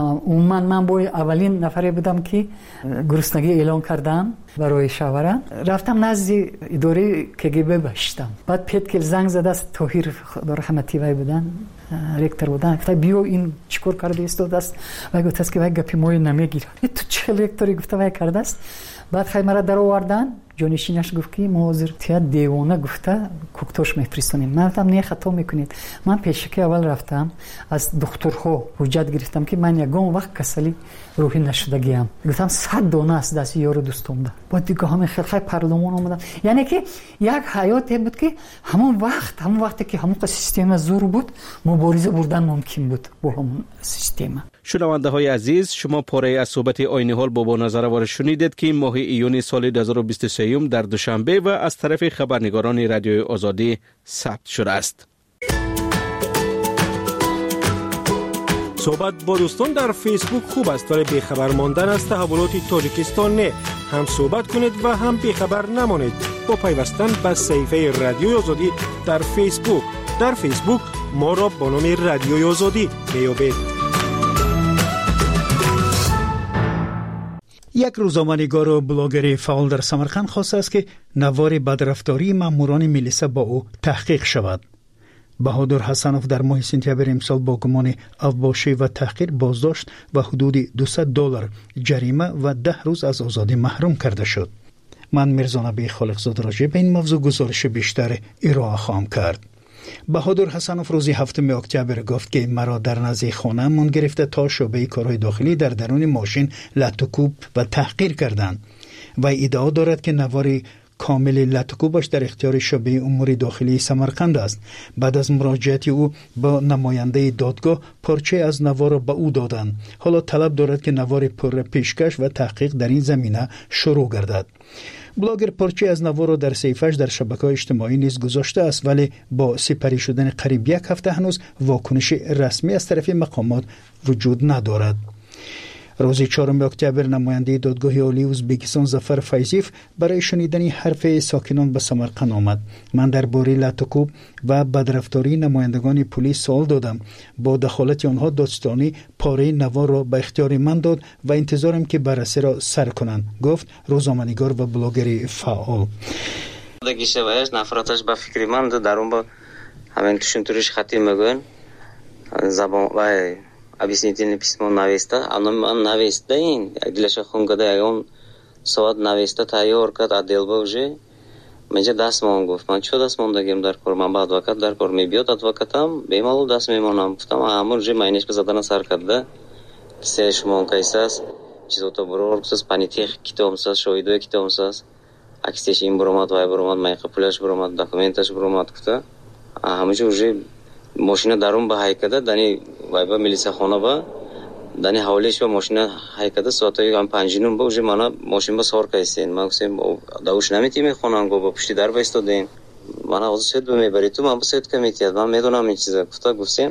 Speaker 19: من با اولین نفری بودم که گرسنگی اعلان کردم برای شاوره. رفتم نزد اداره KGB باشتم. بعد پیتکل زنگ زد است طاهر خدا رحمتی وای بودن رکتر بودن. گفت بیو این چیکار کرده است دست و گفت است که وای گپی موی نمیگیره. تو چه رکتری گفته وای کرده است. بعد خیمره در آوردن جانشینش گفت که ما حاضر دیوانه گفته کوکتوش میفرستونیم. من گفتم نه خطا میکنید. من پیشکی اول رفتم از دکترها حجت گرفتم که من یگان وقت کسلی روحی نشدگیم. گفتم 100 دانه است دست یارو دوستم ده. بعد دیگه همه خیلی پارلمان اومدن. یعنی که یک حیاتی بود که همون وقتی که همون سیستم زور بود مبارزه بردن ممکن بود با همون سیستم.
Speaker 18: شنونده های عزیز شما پاره از صحبت عین حال با نظر شنیدید که ماه ایون سال 2023 در دوشنبه و از طرف خبرنگاران رادیوی آزادی ثبت شده است.
Speaker 4: صحبت با دوستان در فیسبوک خوب است ولی بیخبر ماندن از تحولات تاجیکستان نه. هم صحبت کنید و هم بیخبر نمانید با پیوستن به صفحه رادیوی آزادی در فیسبوک. در فیسبوک ما را با نام رادیوی آزادی میابید.
Speaker 11: یک روزنامه‌نگار و بلاگر فعال در سمرقند خواسته است که نوار بدرفتاری ماموران میلیسا با او تحقیق شود. بهادر حسنوف در ماه سپتامبر امسال با گمان افباشی و تحقیر بازداشت و حدود $200 جریمه و 10 روز از آزادی محروم کرده شد. من میرزانبی خالقزاده راجع به این موضوع گزارش بیشتر ارائه خواهم کرد. بهادر حسنوف روز 7 اکتبر گفت که مرا در نزد خانه من گرفته تا شعبه کارهای داخلی در درون ماشین لطوکوب و تحقیر کردند و ادعا دارد که نوار کامل لطوکوبش در اختیار شعبه امور داخلی سمرقند است. بعد از مراجعت او با نماینده دادگاه پارچه از نوار را به او دادند. حالا طلب دارد که نوار پر پیشکش و تحقیق در این زمینه شروع گردد. بلاگر پارچه از نوار را در صفحه‌اش در شبکه‌های اجتماعی نیز گذاشته است، ولی با سپری شدن قریب 1 هفته هنوز واکنش رسمی از طرف مقامات وجود ندارد. روز 4 اکتبر نماینده دادگاه عالی ازبکستان ظفر فیضیف برای شنیدن حرف ساکنان به سمرقند آمد. من درباره لطوکوب و بدرفتاری نمایندگان پلیس سوال دادم. با دخالت آنها دادستانی پاره نوار را به اختیار من داد و انتظارم که بررسی را سر کنند، گفت روزنامه‌نگار و بلاگر فعال.
Speaker 20: دگیشه وایش نفراتش به فکر من درون با همین تشنتوریش خطی میگن زبان و объяснительное письмо навеста, оно навеста ин, аглаша хунгада ягон сават навеста тайёр кард аделба уже менҷа даст мон гуфт. Ман чо даст мондагем дар кор, ман ба адвокат дар кор мебиёд, адвокатам бемалол даст мемонам. Гуфтам ҳамон уже майнешка задана сар карда кисе шумо кайсас чизото бурор кусас панитех китомсас шоидои китомсас аксеш ин буромад вай буромад майқа пулаш буромад документаш буромад гуфта ҳамаҷа уже ماشین درون به حیکده دانی وایبا ملیسا خانه با دانی حوالش با ماشین حیکده ساعتای 5 با وجه مانا ماشین با سوار کایسین ما گفتم داوش نمیتیم خونم گو با پشتی در وایستادین مانا از سید میبری تو من با سید کمیتیات من میدونم این چیزا گفتم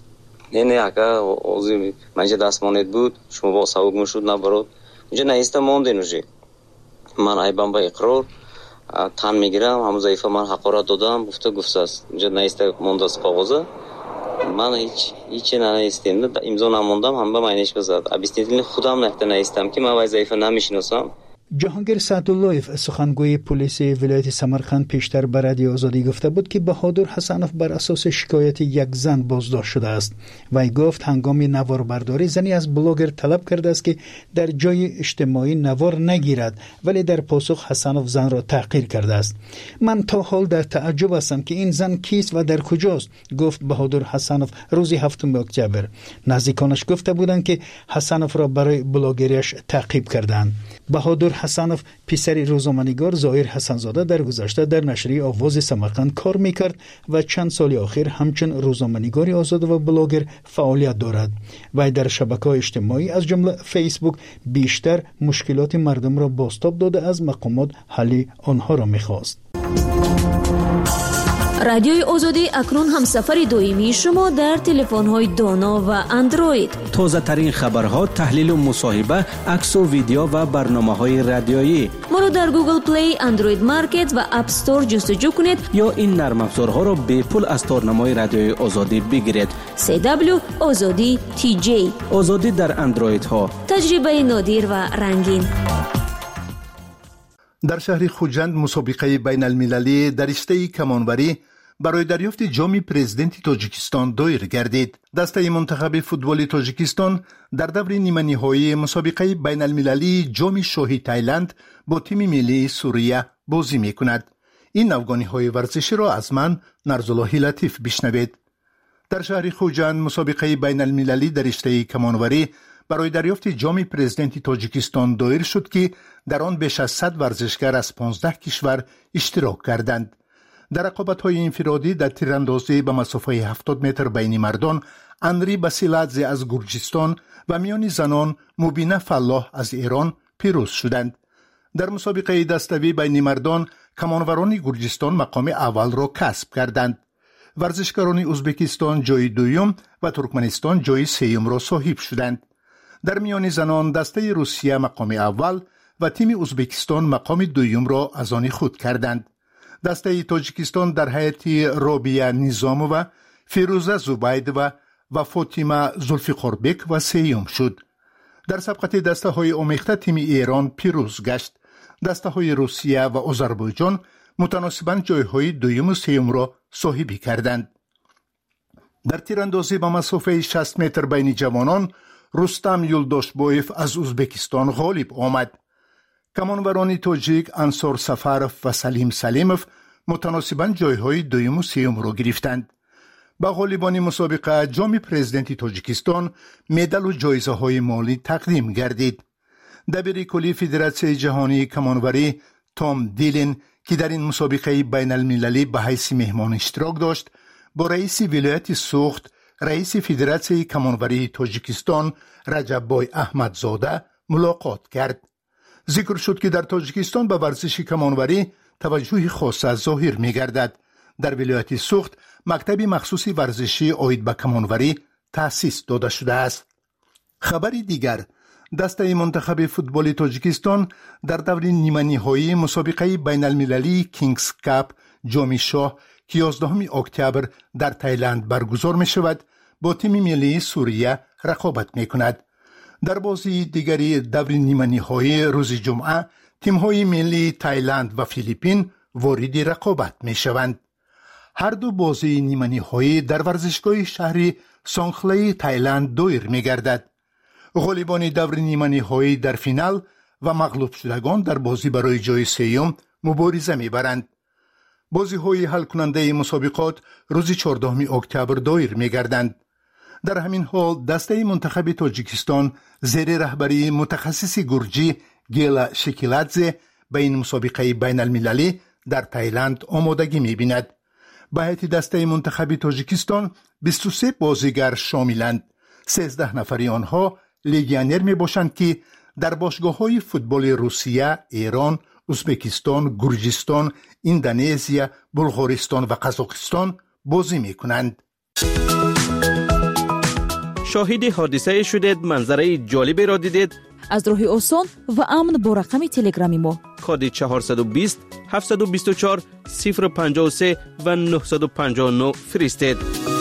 Speaker 20: نه اگه اوزی منجه دستمانت بود شما با سوق مشود نبرود اونجا نیست موندین وجه من ایبان با اقرار تن میگیرم همون ضعیفه من حقارت دادم گفته است اینجا نیست مونداست کاغذه من هیچ نیستم امضا نموندم هم به معنیش بزد ابیستیدین خودم نیستم که من وظیفه نمیشناسم.
Speaker 11: جهانگیر سعداللهیف سخنگوی پلیس ولایت سمرقند پیشتر به رادیو آزادی گفته بود که بهادر حسنوف بر اساس شکایت یک زن بازداشت شده است. وی گفت هنگام نوار برداری زنی از بلاگر طلب کرده است که در جای اجتماعی نوار نگیرد، ولی در پاسخ حسنوف زن را تحقیر کرده است. من تا حال در تعجب هستم که این زن کیست و در کجاست، گفت بهادر حسنوف روز 7 اکتبر. نزدیکانش گفته بودند که حسنوف را برای بلاگریش تعقیب کردند. بهادر حسنوف پسر روزنامه‌نگار ظاهر حسنزاده در گذشته در نشریه آواز سمرقند کار میکرد و چند سال اخیر همچون روزنامه‌نگار آزاد و بلاگر فعالیت دارد. و در شبکه‌های اجتماعی از جمله فیسبوک بیشتر مشکلات مردم را بازتاب داده از مقامات حل آنها را می‌خواست.
Speaker 21: رادیوی آزادی اکنون همسفر دائمی شما در تلفن‌های دانا و اندروید.
Speaker 18: تازه ترین خبرها، تحلیل و مصاحبه، عکس و ویدیو و برنامه‌های رادیویی.
Speaker 21: ما را در گوگل پلی، اندروید مارکت و اپ استور جستجو کنید
Speaker 18: یا این نرم افزارها را به پول از تارنمای رادیوی آزادی بگیرید.
Speaker 21: CW آزادی TJ.
Speaker 18: آزادی در اندروید ها.
Speaker 21: تجربه نادر و رنگین.
Speaker 22: در شهر خوجند مسابقه بین المللی در رشته کمانوری برای دریافت جام پرزیدنت تاجیکستان دایر گردید. دسته منتخب فوتبال تاجیکستان در دور نیمه نهایی مسابقه بین المللی جام شاهی تایلند با تیم ملی سوریه بازی می کند. این افغانی های ورزشی را از من نرزالله لطیف بشنوید. در شهر خوجند مسابقه بین المللی در رشته کمانوری برای دریافت جام پرزیدنت تاجیکستان دایر شد که در آن بیش از 100 ورزشکار از 15 کشور اشتراک کردند. در رقابت‌های انفرادی در تیراندازی به مسافه 70 متر بین مردان انری باسیلادزه از گرجستان و میان زنان مبینه فلاح از ایران پیروز شدند. در مسابقه دستوی بین مردان کمانوران گرجستان مقام اول را کسب کردند. ورزشکاران ازبکستان جای دوم و ترکمنستان جای سوم را صاحب شدند. در میان زنان دسته روسیه مقام اول و تیم ازبکستان مقام دوم را از آن خود کردند. دسته تاجیکستان در حیات رابیه نظامووا، فیروزه زبیدووا و فاطمه زلفقاربک و سوم شد. در سبقت دسته های آمیخته تیم ایران پیروز گشت. دسته های روسیه و آذربایجان متناسباً جایهای دوم و سوم را صاحب کردند. در تیراندازی به مسافه 60 متر بین جوانان رستم یولداشبویف از ازبکستان غالب آمد. کمانوران تاجیک انصار سفرف و سلیم سلیموف متناسباً جایهای دوم و سوم را گرفتند. با غالبان مسابقه جام پرزیدنت تاجیکستان مدال و جایزه های مالی تقدیم گردید. دبیر کلی فدراسیون جهانی کمانوری توم دیلین که در این مسابقه بین المللی به حیث مهمان اشتراک داشت، با رئیس ولایت سوخت رئیس فدراسیون کمانوری تاجیکستان رجب‌بای احمدزاده ملاقات کرد. ذکر شد که در تاجیکستان به ورزش کمانوری توجه خاص ظاهر می گردد. در ولایت سوخت مکتب مخصوص ورزشی عاید به کمانوری تأسیس داده شده است. خبری دیگر، دسته منتخب فوتبال تاجیکستان در دور نیمه نهایی مسابقه بین المللی کینگز کاپ جام شاه که 11 اکتبر در تایلند برگزار می شود با تیم ملی سوریه رقابت می کند. در بازی دیگری دور نیمه نهایی روز جمعه تیم‌های ملی تایلند و فیلیپین وارد رقابت می شوند. هر دو بازی نیمه نهایی در ورزشگاه شهری سانخلی تایلند دایر می گردد. غالبان دور نیمه نهایی در فینال و مغلوب شدگان در بازی برای جای سوم مبارزه می برند. بازی های حل کننده مسابقات روز 14 اکتبر دایر می گردند. در همین حال دسته منتخب تاجیکستان زیر رهبری متخصص گرجی گیلا شکیلادزه به این مسابقه بین المللی در تایلند آمادگی می بیند. به هیئت دسته منتخب تاجیکستان 23 بازیگر شاملند. 13 نفری آنها لیگیونر می باشند که در باشگاه‌های فوتبال روسیه، ایران، ازبکستان، گرجستان، اندونزیا، بلغارستان و قزاقستان بازی می کنند.
Speaker 18: شاهد حادثه شدید، منظره جالبی را دیدید؟
Speaker 12: از راه آسان و امن با رقم تلگرامی ما
Speaker 18: کد 420 724 053 و 959 فرستید.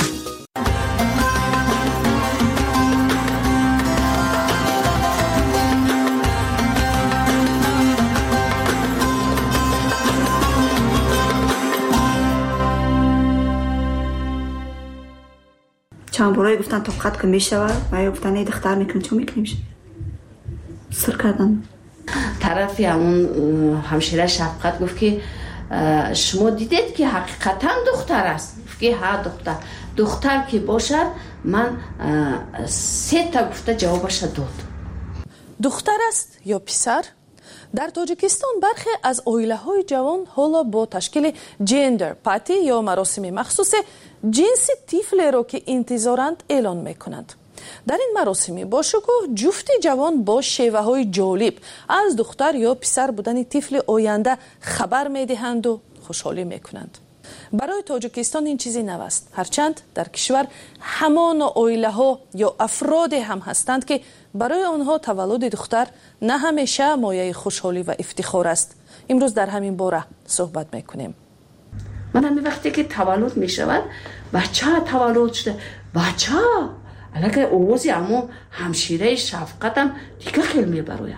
Speaker 2: چند برای گفتن طاقت که میشود و یا گفتن ای دختر میکنیم چون میکنیم سر کردن.
Speaker 3: طرفی همون همشیره شفقت گفت که شما دیدید که حقیقتا دختر است؟ گفت که ها دختر که باشد من 3 تا گفته جوابش داد.
Speaker 5: دختر است یا پسر؟ در تاجیکستان برخی از عائله‌های جوان حالا با تشکیل جندر پارتی یا مراسم مخصوص جنس طفل را که انتظارند اعلان میکنند. در این مراسم با شکوه جفت جوان با شیوه‌های جالب از دختر یا پسر بودن طفل آینده خبر میدهند و خوشحالی میکنند. برای تاجیکستان این چیزی نو است، هرچند در کشور همان عائله‌ها یا افراد هم هستند که برای آنها تولد دختر نه همیشه مایه خوشحالی و افتخار است. امروز در همین باره صحبت میکنیم.
Speaker 3: من همین وقتی که تولد میشود بچه تولد شده، بچه الان اوزی همون همشیره شفقتم دیگه خیلی میبرویم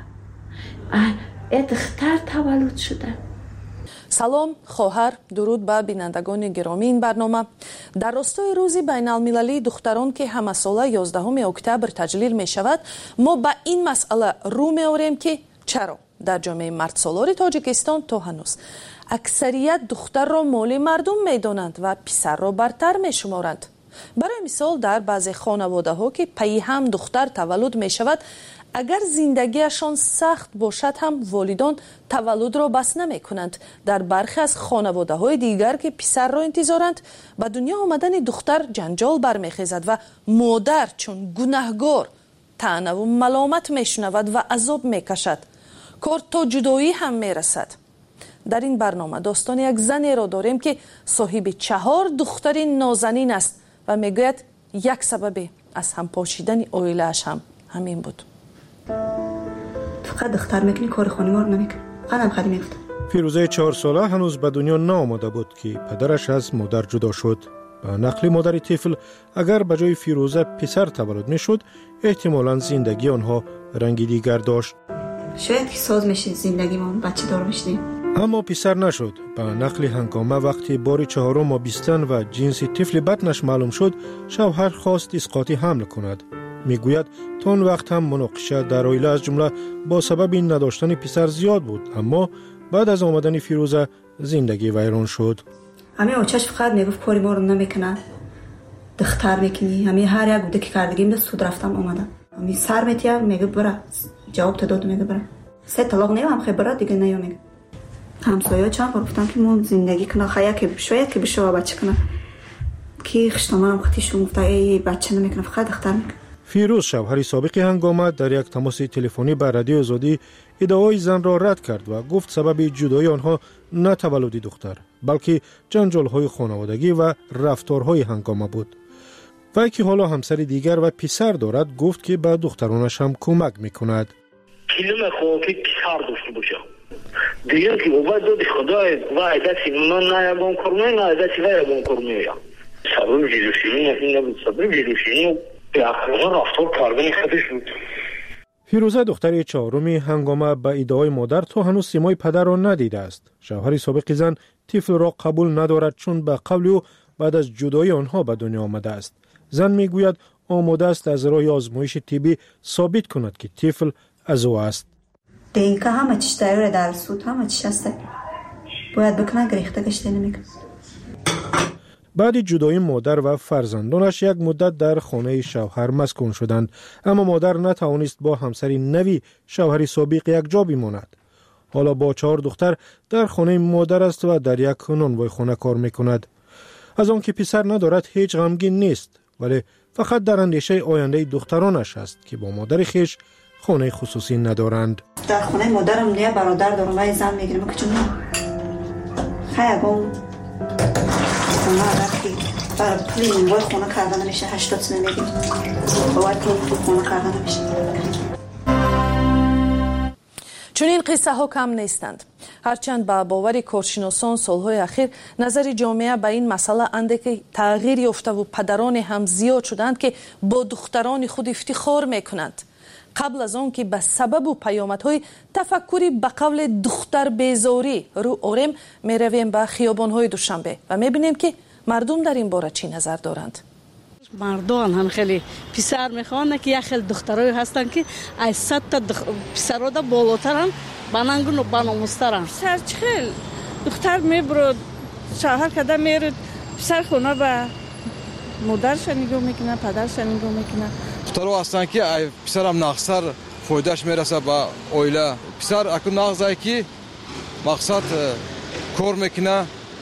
Speaker 3: دختر تولد شده.
Speaker 5: سلام خواهر، درود به بینندگان گرامی این برنامه. در راستای روز بین المللی دختران که همه ساله 11 اکتبر تجلیل می شود، ما به این مسئله رو می آوریم که چرا در جامعه مرد سالار تاجیکستان تا هنوز اکثریت دختر را مال مردم می دانند و پسر را برتر می شمارند. برای مثال در بعضی خانواده ها که پی هم دختر تولد می شود، اگر زندگیشان سخت باشد هم والدان تولد را بس نمی کنند. در برخی از خانواده های دیگر که پسر را انتظارند، به دنیا آمدن دختر جنجال برمیخیزد و مادر چون گناهگار طعنه و ملامت می شنود و عذاب می کشد. کار تا جدایی هم می رسد. در این برنامه داستان یک زنی را داریم که صاحب 4 دختر نازنین است و می گوید یک سبب از هم پاشیدن عائله‌اش هم همین بود.
Speaker 2: فقط دختر میکنی، کار خانوار نمیکنی. قدم خیلی میفته.
Speaker 4: فیروزه 4 ساله هنوز به دنیا نآمده بود که پدرش از مادر جدا شد. به نقل مادر طفل اگر به جای فیروزه پسر تولد میشد، احتمالاً زندگی آنها رنگی دیگر داشت.
Speaker 2: شاید که ساز میشه زندگی ما بچه دار میشدیم.
Speaker 4: اما پسر نشد. به نقل هنگامه وقتی بار چهارم آبستن و جنس طفل بطنش معلوم شد، شوهر خواست اسقاطی حمل کند. میگوید تا اون وقت هم مناقشه در عائله از جمله با سبب این نداشتن پسر زیاد بود، اما بعد از آمدن فیروزه زندگی ویران شد.
Speaker 2: همه آچش فقط میگفت کاری ما رو نمیکنن، دختر میکنی، همه هر یک بوده که کردگیم ده سود رفتم آمدم. همه سر میتیم میگه برا، جواب تا داد میگه برا. 3 طلاق نیم خیلی برا دیگه نیم میگه. همسایه چند بار گفتم که من زندگی کنه خیلی که شاید که بشه بچه کنه که خشتمانم خطیشون گفته ای بچه نمیکنه فقط دختر میکنه.
Speaker 4: فیروز شوهر سابق هنگامه در یک تماس تلفنی با رادیو آزادی ادعای زن را رد کرد و گفت سبب جدایی آنها نه تولد دختر بلکه جنجال‌های خانوادگی و رفتارهای هنگامه بود. و که حالا همسر دیگر و پسر دارد گفت که به دخترانش هم کمک میکند.
Speaker 1: کلمه خواه که پسر داشته باشه دیگر که اوبا دادی خدای و دستی من نه یکم کرمه نه دستی و یکم کرمه سبب جلوشینی این نبود، سبب جلوشینی به اخلاق رفتار کردن خودش بود.
Speaker 4: فیروزه دختر چهارمی هنگامه به ادعای مادر تا هنوز سیمای پدر را ندیده است. شوهر سابق زن طفل را قبول ندارد چون به قبل او بعد از جدایی آنها به دنیا آمده است. زن میگوید آماده است از راه آزمایش طبی ثابت کند که طفل از او است.
Speaker 2: دیگه همه چیز تیاره در سود همه چیز هسته باید بکنه گریخته گشته نمیکنه.
Speaker 4: بعد جدایی مادر و فرزندانش یک مدت در خانه شوهر مسکون شدند، اما مادر نتوانست با همسر نوی شوهر سابق یک جا بماند. حالا با 4 دختر در خانه مادر است و در یک نانوای خانه کار میکند. از آن که پسر ندارد هیچ غمگین نیست، ولی فقط در اندیشه آینده دخترانش است که با مادر خیش خانه خصوصی ندارند.
Speaker 2: در خانه مادرم یه برادر دارم و زن میگیرم که چون خیلی برای پلی نوای خونه کردن نمیشه 80 سنه میگیم باید پلی خونه کردن نمیشه.
Speaker 5: چون این قصه ها کم نیستند. هرچند با باور کارشناسان سالهای اخیر نظر جامعه به این مسئله اندکی تغییر یافته و پدران هم زیاد شدند که با دختران خود افتخار میکنند. قبل از آن که به سبب و پیامدهای تفکری به قول دختر بیزاری رو آرم می رویم به خیابانهای دوشنبه و می بینیم که مردم در این باره چی نظر دارند.
Speaker 6: مردان هم خیلی پسر میخوان که یک خیلی دخترای هستن که از 100 تا پسرها دا بالاترن بنانگون و بناموسترن.
Speaker 23: پسر خیلی دختر میبرد شوهر کده میرد پسر خونه به مادرش نگاه میکنه پدرش نگاه میکنه.
Speaker 24: دخترها هستن که پسر هم نقصر فایدهش میرسه به اویله. پسر اکو نقصه که مقصد کار میکنه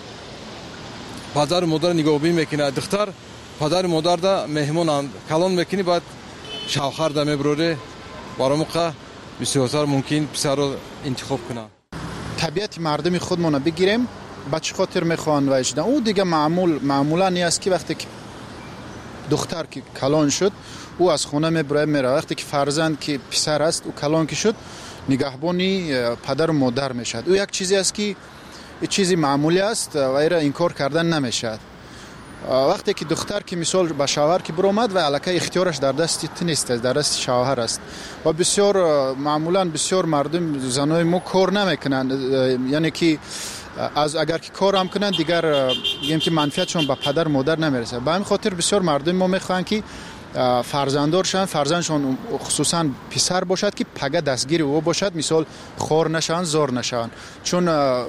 Speaker 24: پدر مادر نگاهی میکنه. دختر پدر مادر دا مهمونند کلان میکنی بعد شوهر دا میبروره برای موقع بسیارتر ممکن پسر رو انتخاب کنه.
Speaker 22: طبیعت مردم خودمون بگیریم بچه خاطر میخوان و اجدن او دیگه معمولا نیست که وقتی که دختر که کلان شد او از خونه میبره میره، وقتی که فرزند که پسر است او کلان که شد نگهبانی پدر و مادر میشد. او یک چیزی است که چیزی معمولی است و ایره انکار کردن نمیشد. وقتی که دختر که مثال به شوهر که برآمد و الکی اختیارش در دست نیست، در دست شوهر است و بسیار معمولا بسیار مردم زنای ما کار نمیکنند، یعنی که از اگر که کار هم کنند دیگر میگیم که منفعتشون به پدر مادر نمیرسه. به همین خاطر بسیار مردم ما میخوان که فرزندشون خصوصا پسر باشد که پگه دستگیر او باشد، مثال خور نشن زار نشن، چون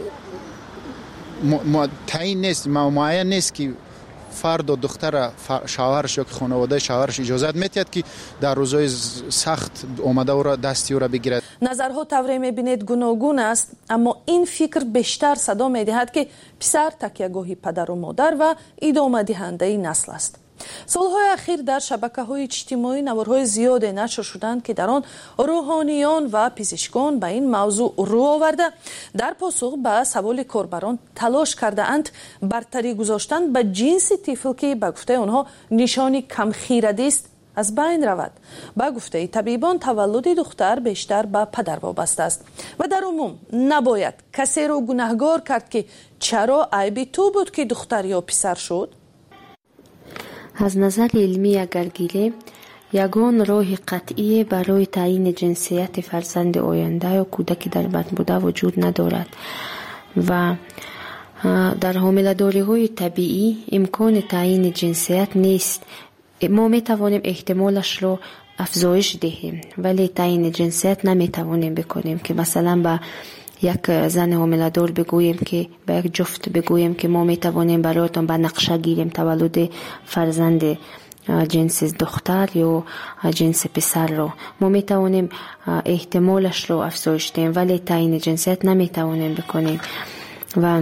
Speaker 22: تعیین نیست معین نیست که فرد و دختر شوهرش یا که خانواده شوهرش اجازت میتید که در روزهای سخت اومده او را دستی او را بگیرد.
Speaker 5: نظرها طوری میبینید گوناگون است، اما این فکر بیشتر صدا میدهد که پسر تکیهگاهی پدر و مادر و ادامه دهنده نسل است. سالهای اخیر در شبکه‌های اجتماعی نوارهای زیادی نشر شدند که در آن روحانیان و پزشکان به این موضوع رو آورده در پاسخ به سوال کاربران تلاش کرده اند برتری گذاشتن به جنس طفل که به گفته آنها نشانی کم خیرگی است از بین رود. به گفته طبیبان تولد دختر بیشتر به پدر وابسته است و در عموم نباید کسی را گناهکار کرد که چرا عیب تو بود که دختر یا پسر شد.
Speaker 25: از نظر علمی اگر گیره یگان راه قطعی برای تعیین جنسیت فرزند آینده یا کودکی در بطن بوده وجود ندارد. و در حامله‌داری‌های طبیعی امکان تعیین جنسیت نیست. ما میتوانیم احتمالش رو افزایش دهیم ولی تعیین جنسیت نمیتوانیم بکنیم که مثلا با یک زن حامله‌دار بگوییم که با یک جفت بگوییم که ما میتوانیم برایتان به نقشه گیریم تولد فرزند جنس دختر یا جنس پسر رو. ما میتوانیم احتمالش رو افزایش دهیم ولی تعیین جنسیت نمیتوانیم بکنیم. و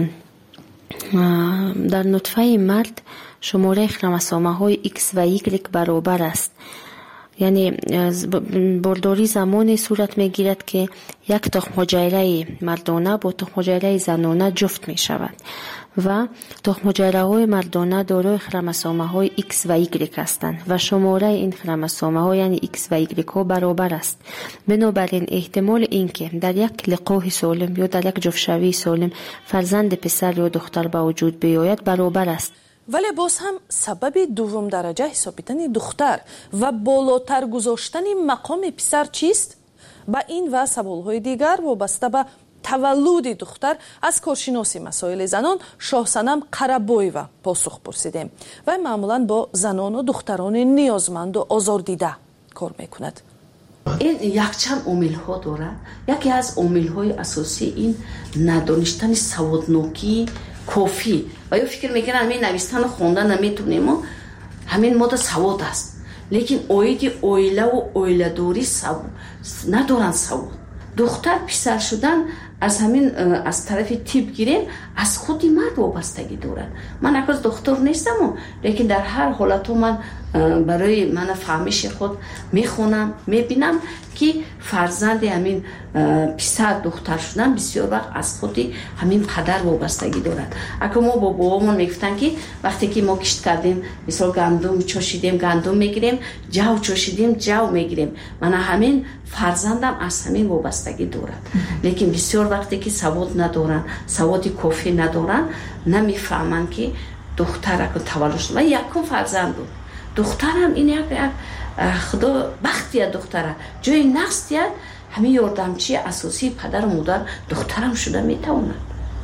Speaker 25: در نطفه مرد شماره خروموسوم های X و Y برابر است. یعنی بارداری زمانی صورت میگیرد که یک تخم حجره مردانه با تخم حجره زنانه جفت می شود و تخم حجره های مردانه دارای خروموسوم های X و Y هستند و شماره این خروموسوم ها یعنی X و Y ها برابر است. بنابراین احتمال اینکه در یک لقاح سالم یا در یک جفت‌شوی سالم فرزند پسر یا دختر به وجود بیاید برابر است.
Speaker 5: ولی باز هم سبب دوم درجه حسابیدن دختر و بالاتر گذاشتن مقام پسر چیست؟ با این و سوالهای دیگر وابسته به تولد دختر از کارشناس مسائل زنان شاهصنم قره‌بویeva پاسخ پرسیدیم و معمولا با زنان و دختران نیازمند و آزاردیده کار میکند.
Speaker 3: این یک چند عامل ها دارد. یکی از عامل های اساسی این ندانستن سوادناکی کافی و یا فکر میکنن همین نویستن و خوندن نمیتونیم و همین ماده سواد است لیکن اویدی اویله و اویله دوری ندارن سواد. دختر پسر شدن از همین از طرف تیپ گیریم از خودی مرد وابستگی دارن. من اکاز دختر نیستم لیکن در هر حالت من برای من فهمش خود میخونم میبینم که فرزند همین پسر دختر شدن بسیار وقت از خودی همین پدر وابستگی دارد. اگه ما با بابامون میگفتن که وقتی که ما کشت کردیم مثلا گندم چاشیدیم گندم میگیریم جو چاشیدیم جو میگیریم من همین فرزندم از همین وابستگی دارد. لیکن بسیار وقتی که سواد ندارن سوادی کافی ندارن نمیفهمن که دختر اگه تولد شد و یکم فرزند بود دخترم این یک خدا بختیه دختره جای نقصیه همین یاردمچی اساسی پدر و مادر دخترم شده میتواند.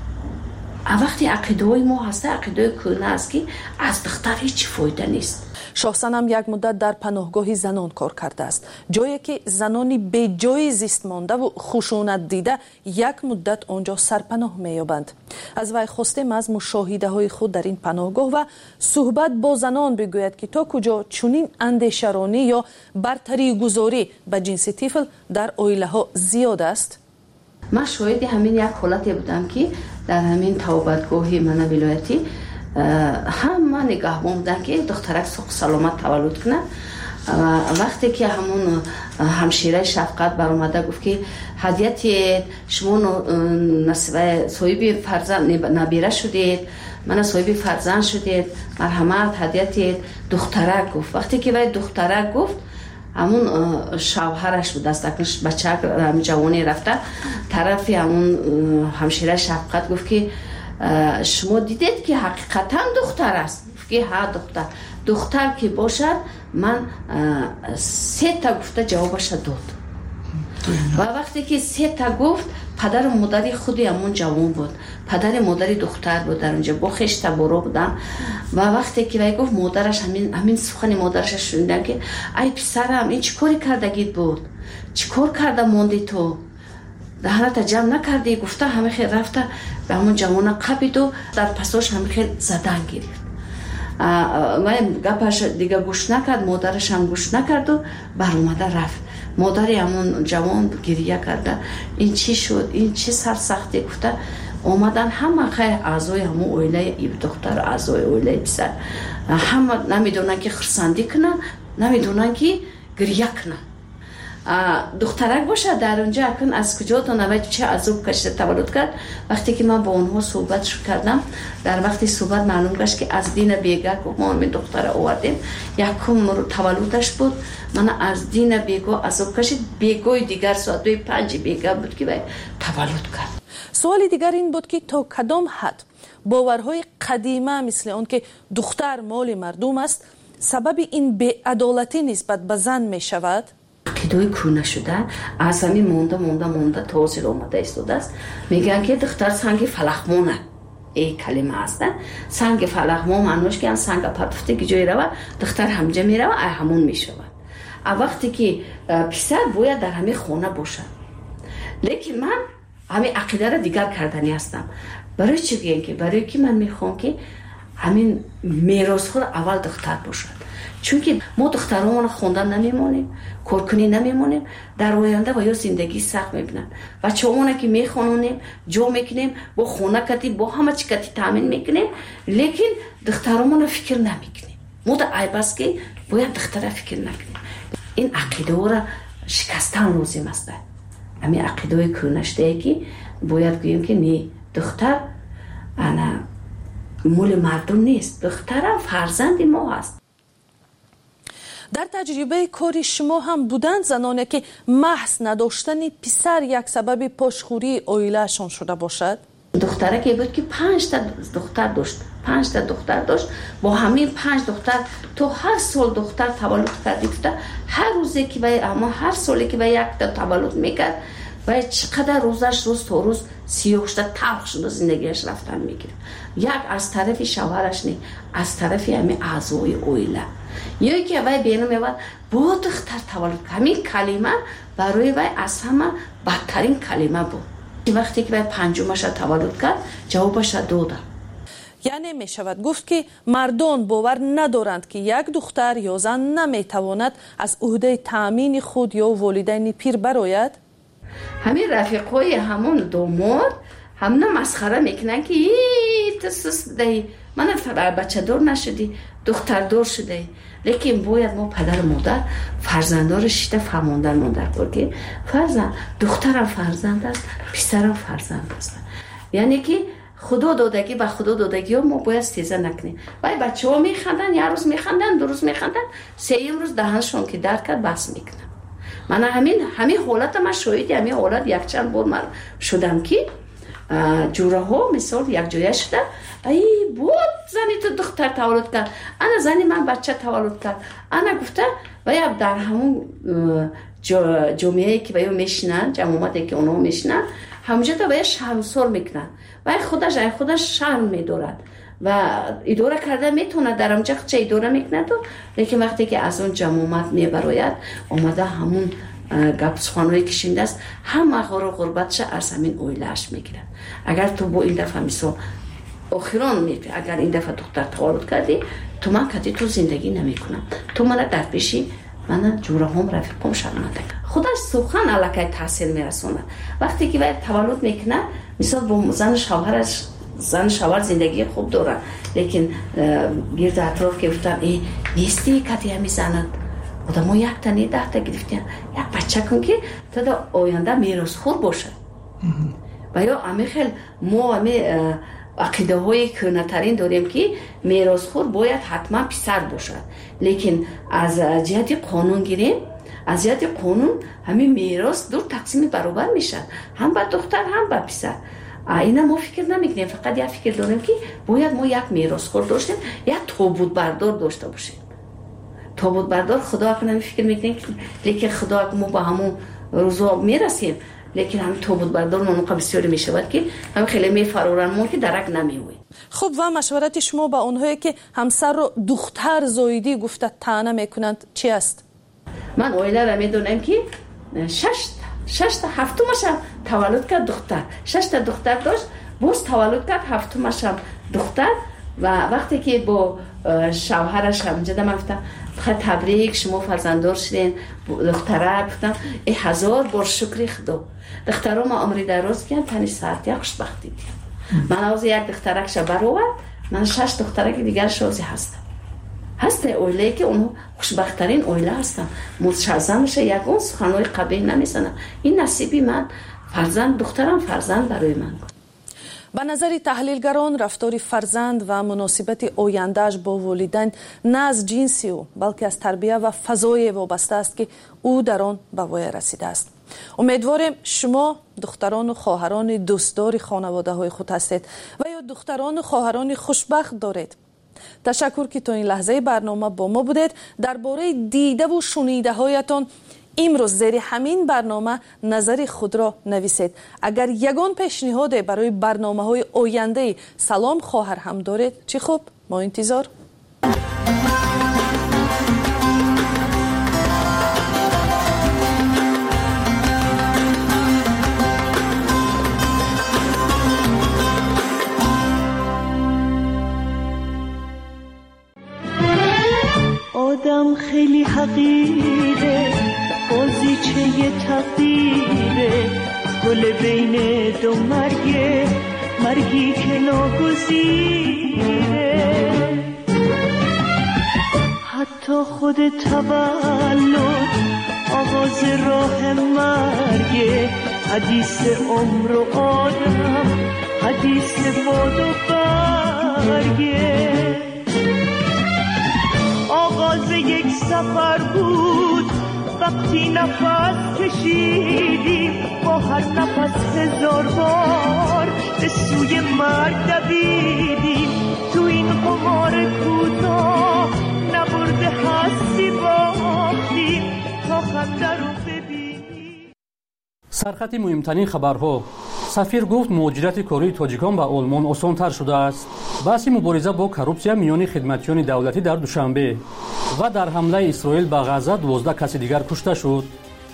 Speaker 3: وقتی عقیده های ما هسته عقیده کهنه است که از دختر هیچ فایده نیست.
Speaker 5: شاهصنم یک مدت در پناهگاه زنان کار کرده است، جایی که زنانی به جای زیست مانده و خشونت دیده یک مدت آنجا سرپناه می‌یابند. از وی خواستیم از مشاهده های خود در این پناهگاه و صحبت با زنان بگوید که تا کجا چنین اندیشه‌رانی یا برتری گذاری به جنس طفل در عائله ها زیاد است.
Speaker 3: من شاهد همین یک حالتی بودم که در همین توبتگاه من ولایتی همه نگهبان بودن که دخترک سوق سلامت تولد کنه. وقتی که همون همشیره شفقت بر اومده گفت که هدیت شما صاحب فرزند نبیره شدید من صاحب فرزند شدید مرحمت هدیت دخترک گفت. وقتی که باید دخترک گفت همون شوهرش بود دستکش بچه همین جوانی رفته طرف همون همشیره شفقت گفت که شما دیدید که حقیقتا دختر است؟ که ها دختر که باشد من 3 تا گفته جوابش داد و وقتی که 3 تا گفت پدر و مادر خودی همون جوان بود پدر مادر دختر بود در اونجا با خشت برو بودن و وقتی که وی گفت مادرش همین سخن مادرش شنیدن که ای پسرم این چی کاری کردگید بود چی کار کرده موندی تو دهنت جمع نکردی گفته همه خیلی رفته به همون جوان قبید و در پساش همه خیلی زدن گرفت و گپش دیگه گوش نکرد مادرش هم گوش نکرد و بر اومده رفت. مادر همون جوان گریه کرده این چی شد این چی سرسختی گفته اومدن همه خیلی اعضای همون اویله دختر اعضای اویله پسر همه نمیدونن که خرسندی کنن نمیدونن که گریه کنن. دخترک باشه در اونجا اکن از کجا تا نوید چه عذاب کشته تولد کرد. وقتی که من با اونها صحبت کردم در وقتی صحبت معلوم گشت که از دین بیگا ما همین دختر آوردیم یکم تولدش بود من از دین بیگا عذاب کشید بیگای دیگر ساعت 5 بیگا بود که باید تولد کرد.
Speaker 5: سوال دیگر این بود که تا کدام حد باورهای قدیمه مثل اون که دختر مال مردم است سبب این بی‌عدالتی نسبت به زن می شود؟
Speaker 3: عقیده کونه شده از همین مونده تازه اومده ایستاده است. میگن که دختر سنگ فلخمونه ای کلمه است. سنگ فلخمون معنیش که سنگ پرتفته که جای روه دختر همجا میروه همون میشود. وقتی که پسر باید در همین خونه باشد. لیکن من همین عقیده را دیگر کردنی هستم. برای چی بگیم که برای که من میخوام که همین میراث خود اول دختر باشد. چون که ما دخترامون خوندن نمیمونیم، کارکنی نمیمونیم، در آینده با یا زندگی سخت میبینن. بچه‌مون که میخونونیم، جو میکنیم، با خونه کتی با همه چی کتی تامین میکنیم، لیکن دخترامون فکر نمیکنیم. ما در عیب است که باید دختر فکر نکنیم. این عقیده را شکستن لازم است. همین عقیده کهنشته که باید گوییم که نه دختر انا مول مردم نیست، دختر فرزند ما است.
Speaker 5: در تجربه کاری شما هم بودند زنانی که محض نداشتن پسر یک سبب پاشخوری عائله‌شان شده باشد؟
Speaker 3: دختره که بود که 5 تا دختر داشت، با همین 5 دختر تو هر سال دختر تولد کرده، هر روزی که هر سالی که به یک تا تولد میکرد و چقدر روزش روز تا روز سیاه شده، تلخ شده، زندگیش رفتن میگیره. یک از طرف شوهرش نه، از طرف همین اعضای عائله. یکی که وای بینو میاد با دختر تولد، همین کلمه برای وای از همه بدترین کلمه بود. وقتی که وای 5مش تولد کرد جوابش داد.
Speaker 5: یعنی می شود گفت که مردان باور ندارند که یک دختر یا زن نمیتواند از عهده تامین خود یا والدین پیر برآید.
Speaker 3: همین رفیقای همون دومار هم مسخره میکنن که تسس دی من بچه دار نشدی، دختر دار شده. لیکن باید ما پدر مادر فرزندان شیده فهماندن مادر که فرزند دخترم فرزند است، پسرم فرزند است. یعنی که خدا دادگی به خدا دادگی ما باید استیزه نکنیم. وای بچه ها میخندن، یه روز میخندن، 2 روز میخندن، 3م روز دهنشون که درد کرد بس میکنن. من همین حالت ما شاید همین حالت یک چند بار من شدم که جوره ها مثال یک جایه شده ای بود زنی تو دختر تولد کرد، انا زنی من بچه تولد کرد، انا گفته و یا در همون جمعه که باید میشنن، جمعاتی که اونا میشنن همونجا تا باید شرمسار میکنن و خودش شرم میدارد و اداره کرده میتونه در همونجا چه اداره میکنه تو. لیکن وقتی که از اون جمعات میبراید اومده همون گپ سخنوی کشنده است، همه غربتش از همین عائله‌اش میگیرن. اگر تو با این دفعه مثلا آخران میگه اگر این دفعه دختر تولد کردی تو من کدی تو زندگی نمیکنم، تو من در پیشی من جوره هم رفیقم شرمنده. خودش سخن علاقه تاثیر میرسونه. وقتی که باید تولد میکنه مثلا با زن شوهر زندگی خوب دارن، لیکن گرد اطراف که گفتن ای نیستی کدی همی زند بوده ما 1 تا 10 تا گرفتیم، یک بچه کن که تا در آینده میراث خور باشه. و یا همه خیل ما همه عقیده های کنترین داریم که میراث خور باید حتما پسر باشه. لیکن از جهت قانون گیریم، از جهت قانون همین میراث 2 تقسیم برابر میشه، هم به دختر هم به پسر. اینا ما فکر نمیکنیم، فقط یک فکر داریم که باید ما یک میراث خور داشتیم، یک تابوت بردار داشته باشیم. تابوت بردار خدا کنه فکر میکنیم، لیکن خدا ما با همون روزا میرسیم، لیکن همین تابوت بردار موقع بسیاری میشود که هم خیلی میفرورن ما که درک نمیوی.
Speaker 5: خب و مشورت شما با اونهایی که همسر رو دختر زایدی گفته طعنه میکنند چی است؟
Speaker 3: من عائله را میدونم که 6 تا 7مش تولد کرد دختر، 6 تا دختر داشت، باز تولد کرد 7مش دختر. و وقتی که با شوهرش هم جدا من گفتم تبریک شما فرزنددار شدین دختره، گفتم 1000 بار شکر خدا. دخترها ما عمری دراز کردن، تنی ساعتی خوشبختی دیم. من از یک دخترکش برآورد، من 6 دخترک دیگر شازی هست اویله که اونو خوشبخترین اویله هستن. متشازمش یکون سخنوی قبیل نمیزنن. این نصیبی من فرزند دخترم فرزند برای من.
Speaker 5: به نظر تحلیلگران رفتار فرزند و مناسبت آینده‌اش با والدین نه از جنسی او بلکه از تربیت و فضای وابسته است که او در آن به وای رسیده است. امیدواریم شما دختران و خواهران دوستدار خانواده های خود هستید و یا دختران و خواهران خوشبخت دارید. تشکر که تا این لحظه برنامه با ما بودید. درباره دیده و شنیده هایتان امروز زیر همین برنامه نظر خود را نویسید. اگر یگان پیشنهاد برای برنامه‌های آینده سلام خواهر هم دارید چه خوب، ما انتظار.
Speaker 16: آدم خیلی حقیره، بازیچه تقدیره، گل بین دو مرگه، مرگی که ناگزیره. حتی خود تولد آغاز راه مرگه، حدیث عمر و آدم، حدیث باد و برگه. آغاز یک سفر بود وقتی نفس کشیدیم، با هر نفس هزار بار به سوی مرگ دویدیم. تو این قمار کوتاه نبرده هستی باختیم تا خنده رو ببینیم.
Speaker 7: سرخط مهمترین خبرها. سفیر گفت مهاجرت کره تاجیکان به آلمان آسان‌تر شده است. بحث مبارزه با коррупсия میان خدمتیان دولتی در دوشنبه و در حمله اسرائیل به غزه 12 کس دیگر کشته شد.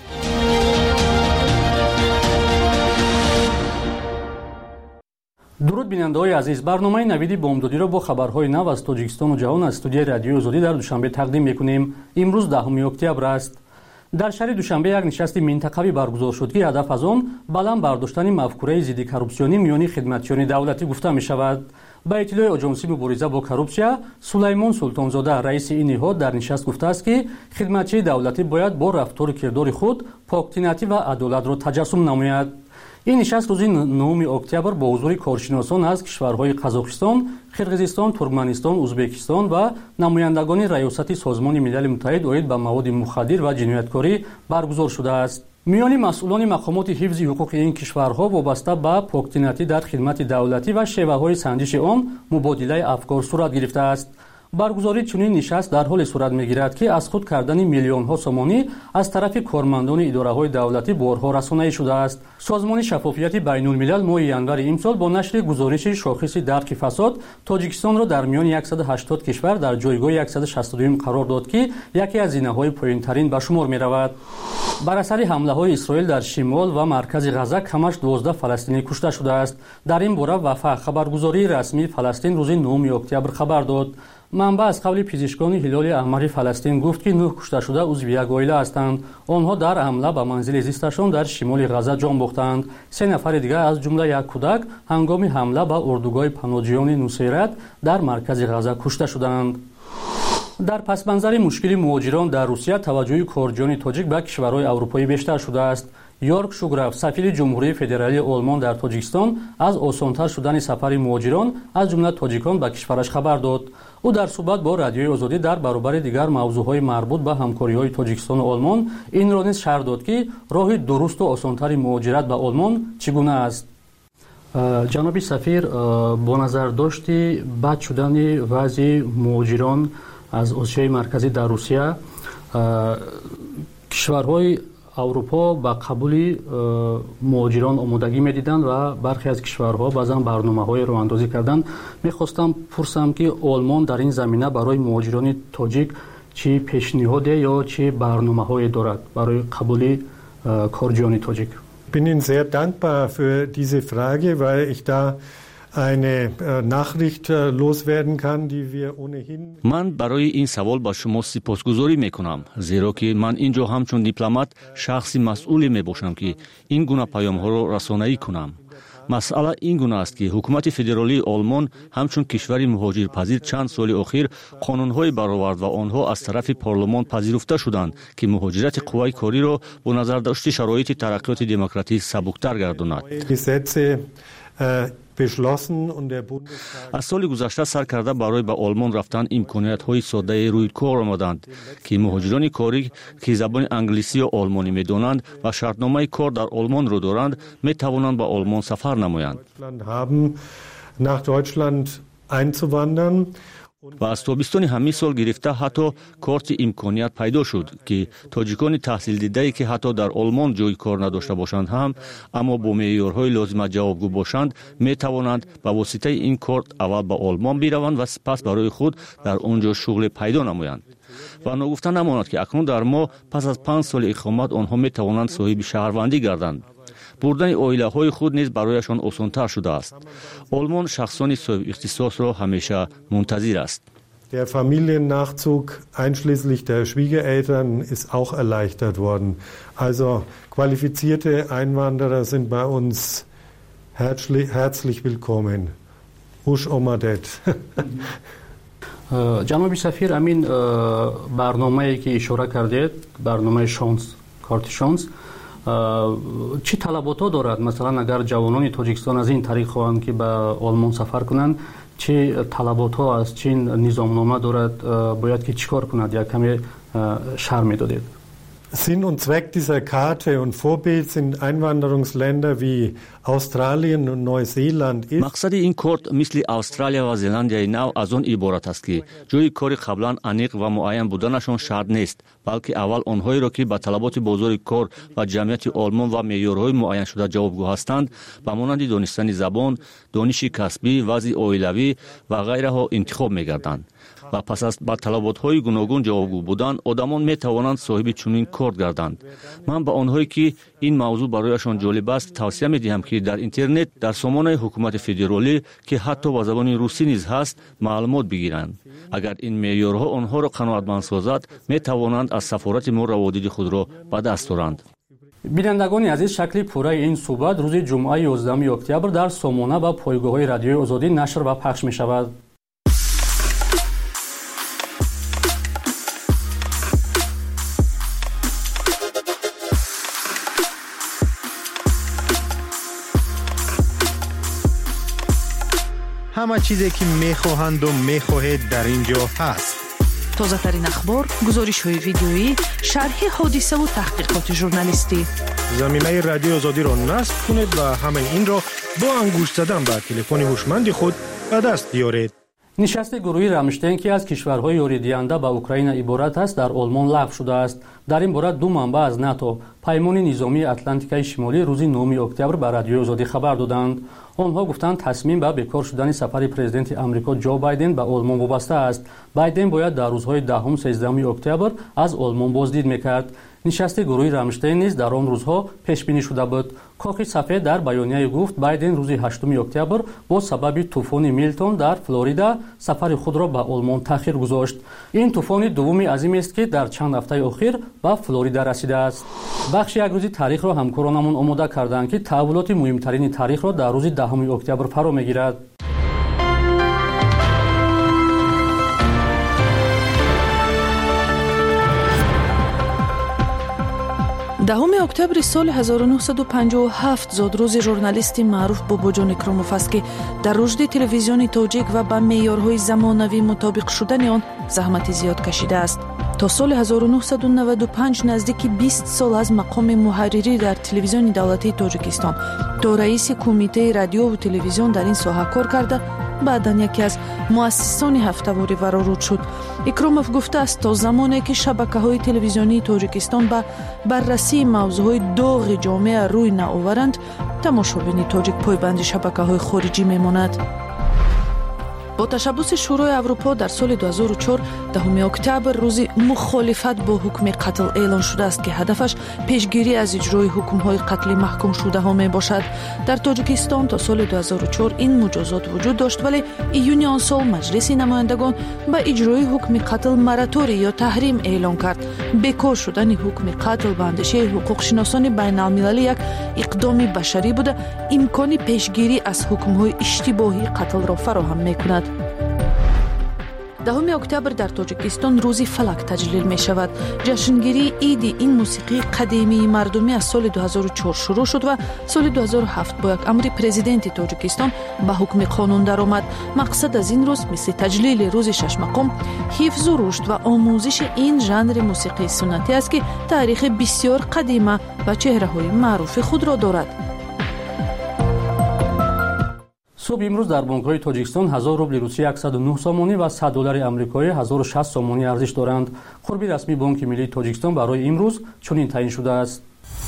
Speaker 7: درود بیننده‌های عزیز، برنامه نوید بامدادی را با خبرهای نو از تاجیکستان و جهان از استودیوی رادیوی آزادی در دوشنبه تقدیم می‌کنیم. امروز 10 اکتبر است. در شهر دوشنبه یک نشست منطقوی برگزار شد که هدف از آن بلند برداشتن مفکوره ضد коррупсионی میان خدمتیان دولتی گفته می شود. با اطلاع آژانسی مبارزه با коррупсия سلیمان سلطانزاده رئیس این نهاد در نشست گفته است که خدمتچی دولتی باید با رفتار و کردار خود پاک‌طینتی و عدالت را تجسم نماید. این نشست روز 9 اکتبر با حضور کارشناسان از کشورهای قزاقستان، قرقیزستان، ترکمنستان، ازبکستان و نمایندگان ریاست سازمان ملل متحد اوید به مواد مخدر و جنایتکاری برگزار شده است. میان مسئولان مقامات حفظ حقوق این کشورها وابسته به پاک‌طینتی در خدمت دولتی و شیوه‌های سنجش آن مبادله افکار صورت گرفته است. برگزاری چنین نشست در حال صورت می‌گیرد که از خود کردن میلیون‌ها سومانی از طرف کارمندان اداره‌های دولتی بارها رسانه‌ای شده است. سازمان شفافیت بین‌الملل ماه ینور امسال با نشر گزارش شاخص درک فساد تاجیکستان را در میان 180 کشور در جایگاه 162 قرار داد که یکی از زینه‌های پایین‌ترین به شمار می‌رود. بر اثر حمله‌های اسرائیل در شمال و مرکز غزه کمش 12 فلسطینی کشته شده است. در این باره وفا خبرگزاری رسمی فلسطین روز 9 اکتبر خبر داد. منبع از قول پزشکان هلال احمر فلسطین گفت که 9 کشته شده عضو یک عائله هستند. آنها در حمله به منزل زیستشان در شمال غزه جان باختند. 3 نفر دیگر از جمله یک کودک هنگام حمله به اردوگاه پناهجویان نصیرت در مرکز غزه کشته شدند. در پس‌منظر مشکل مهاجران در روسیه توجه کارجویان تاجیک به کشورهای اروپایی بیشتر شده است. یورک شوگراف سفیر جمهوری فدرالی آلمان در تاجیکستان از آسان‌تر شدن سفر مهاجران از جمله تاجیکان به کشورش خبر داد. او در صحبت با رادیوی آزادی در برابر دیگر موضوعهای مربوط به همکاری‌های تاجیکستان و آلمان این را نیز شرح داد که راه درست و آسان‌تر مهاجرت به آلمان چگونه است. جناب سفیر، با نظر داشتی بد شدن وضع مهاجران از آسیای مرکزی در روسیه، کشورهای اروپا با قبول مهاجران آمادگی می‌دیدند و برخی از کشورها بعضاً برنامه‌های راه اندازی کردند. می‌خواستم پرسم که آلمان در این زمینه برای مهاجران تاجیک چه پیشنهاد یا چه برنامه‌هایی دارد برای قبول کارجویان تاجیک؟
Speaker 8: Ich bin Ihnen sehr dankbar für diese Frage, weil ich da eine Nachricht loswerden kann, die wir ohnehin.
Speaker 9: من برای این سوال با شما سپاسگزاری میکنم، زیرا که من اینجا همچون دیپلمات شخصی مسئولی میباشم که این گونه پیام‌ها را رسانه‌ای کنم. مسئله این گونه است که حکومت فدرالی آلمان همچون کشوری مهاجرپذیر چند سال اخیر قانون‌های برآورد و آنها از طرف پارلمان پذیرفته شدند که مهاجرت قوای کاری را با نظر داشته شرایط ترقیات دموکراتیک سبکتر گرداند. از سال گذشته سر کرده برای به آلمان رفتن امکانیت‌های ساده روی کار آمدند که مهاجران کاری که زبان انگلیسی و آلمانی می‌دانند و شرطنامه کار در آلمان را دارند می‌توانند به آلمان سفر نمایند.
Speaker 8: nach Deutschland einzuwandern
Speaker 9: ва аз тобистони ҳамин сол гирифта ҳатто корти имконият пайдо шуд ки тоҷикони таҳсилдидае ки ҳатто дар олмон ҷойи кор надошта бошанд ҳам аммо бо меъёрҳои лозима ҷавобгӯ бошанд метавонанд ба воситаи ин корт аввал ба олмон бираванд ва сипас барои худ дар он ҷо шуғле пайдо намоянд. ва ногуфта намонад ки акнун дар моҳ пас аз 5 соли иқомат онҳо метавонанд соҳиби шаҳрвандӣ гарданд. бурдани оилаҳои худ низ барояшон осонтар шудааст. Олмон шахсони соҳибихтисосро ҳамеша мунтазир аст.
Speaker 8: Der Familiennachzug einschließlich der Schwiegereltern ist auch erleichtert worden. Also qualifizierte Einwanderer sind bei uns herzlich willkommen. Hush Omadet.
Speaker 7: جناب سفیر امین برنامه‌ای که اشاره کردید برنامه شانس کارت شانس چه طلباتی دارد؟ مثلا اگر جوانان تاجیکستان از این طریق خواهند که به آلمان سفر کنند چه طلباتی است چه نظامنامه دارد باید که چیکار کند یا کمی شرح می‌دادید.
Speaker 8: Sinn und Zweck dieser Karte und Vorbild sind Einwanderungsländer wie Australien und Neuseeland ist.
Speaker 9: Мақсади ин корт мисли Австралия ва Зеландияи нав аз он иборат аст ки ҷои кори қаблан аниқ ва муайян буданашон шарт нест, балки аввал онҳоеро ки ба талаботи бозори кор ва ҷамъияти олмон ва меъёрҳои муайяншуда ҷавобгӯ ҳастанд ба монанди донистани забон, дониши касбӣ, вазъи оилавӣ ва ғайраҳо интихоб мегарданд. ва пас аз ба талаботҳои гуногун ҷавобгӯ будан одамон метавонанд соҳиби чунин корт гарданд. ман ба онҳое ки ин мавзӯъ барояшон ҷолиб аст тавсия медиҳам ки дар интернет дар сомонаи ҳукумати федералӣ ки ҳатто ба забони русӣ низ ҳаст маълумот бигиранд. агар ин меъёрҳо онҳоро қаноатманд созад метавонанд аз сафорати мо раводиди худро ба даст оранд.
Speaker 7: бинандагони азиз шакли пурраи ин суҳбат рӯзи ҷумъаи 11 октябр дар сомона ва пойгоҳҳои радиои озодӣ нашр ва пахш мешавад.
Speaker 11: همه چیزی که میخواهند و میخواهید در اینجا هست.
Speaker 5: تازه ترین اخبار، گزارش های ویدیویی، شرح حادثه و تحقیقات ژورنالیستی.
Speaker 4: زمینه رادیو آزادی را نصب کنید و همه این را با انگشت زدن به تلفن هوشمند خود به دست بیارید.
Speaker 7: نشست گروهی رامشتین که از کشورهای یوریدینده به اوکراین عبارت است در آلمان لغو شده است. در این باره دو منبع از ناتو پیمان نظامی اتلانتیکای شمالی روز 9 اکتبر به رادیوی آزادی خبر دادند. آنها گفتند تصمیم به بیکار شدن سفر پرزیدنت آمریکا جو بایدن به آلمان وابسته است. بایدن باید در روزهای 10 13 اکتبر از آلمان بازدید میکرد. نشست گروهی رامشتین نیز در آن روزها پیش بینی شده بود. کاخ سفید در بیانیه گفت بایدن روز 8 اکتبر با سبب طوفان میلتون در فلوریدا سفر خود را به آلمان تأخیر گذاشت. این طوفان دومی عظیم است که در چند هفته اخیر به فلوریدا رسیده است. بخش یک روزی تاریخ را همکارانمون آماده کردند که تحولات مهمترین تاریخ را در روز 10 اکتبر فرا میگیرد.
Speaker 5: 10 октябри соли 1957 зод рӯзи журналисти маъруф бобоҷон икромов аст ки дар рушди телевизиони тоҷик ва ба меъёрҳои замонавӣ мутобиқ шудани он заҳмати зиёд кашидааст. то соли 1995 наздики 20 сол аз мақоми муҳаррирӣ дар телевизиони давлатии тоҷикистон то раиси кумитаи радиову телевизион дар ин соҳа кор карда баъдан яке аз муассисони ҳафтавори вароруд шуд. икромов гуфтааст то замоне ки шабакаҳои телевизионии тоҷикистон ба баррасии мавзӯъҳои доғи ҷомеа рӯй наоваранд тамошобини тоҷик пойбанди шабакаҳои хориҷӣ мемонад. бо ташаббуси шӯрои аврупо дар соли 2004 10 октябр рӯзи мухолифат бо ҳукми қатл эълон шудааст ки ҳадафаш пешгирӣ аз иҷрои ҳукмҳои қатли маҳкумшудаҳо мебошад. дар тоҷикистон то соли 2004 ин муҷозот вуҷуд дошт, вале июни он сол маҷлиси намояндагон ба иҷрои ҳукми қатл мораторӣ ё таҳрим эълон кард. бекор шудани ҳукми қатл ба андешаи ҳуқуқшиносони байналмилалӣ як иқдоми башарӣ буда имкони пешгирӣ аз ҳукмҳои иштибоҳии қатлро фароҳам мекунад. 10 октябр дар тоҷикистон рӯзи фалак таҷлил мешавад. ҷашнгирии иди ин мусиқии қадимии мардумӣ аз соли 2004 шурӯъ шуд ва соли 2007 бо як амри президенти тоҷикистон ба ҳукми қонун даромад. мақсад аз ин рӯз мисли таҷлили рӯзи шашмақум ҳифзу рушд ва омӯзиши ин жанри мусиқии суннатӣ аст ки таърихи бисёр қадима ва чеҳраҳои маъруфи худро дорад.
Speaker 7: صبح امروز در بانک‌های تاجیکستان 1000 روبل روسیه 109 سومانی و 100 دلار آمریکایی 1060 سومانی ارزش دارند. خوربی رسمی بانک ملی تاجیکستان برای امروز چنین تعیین شده است.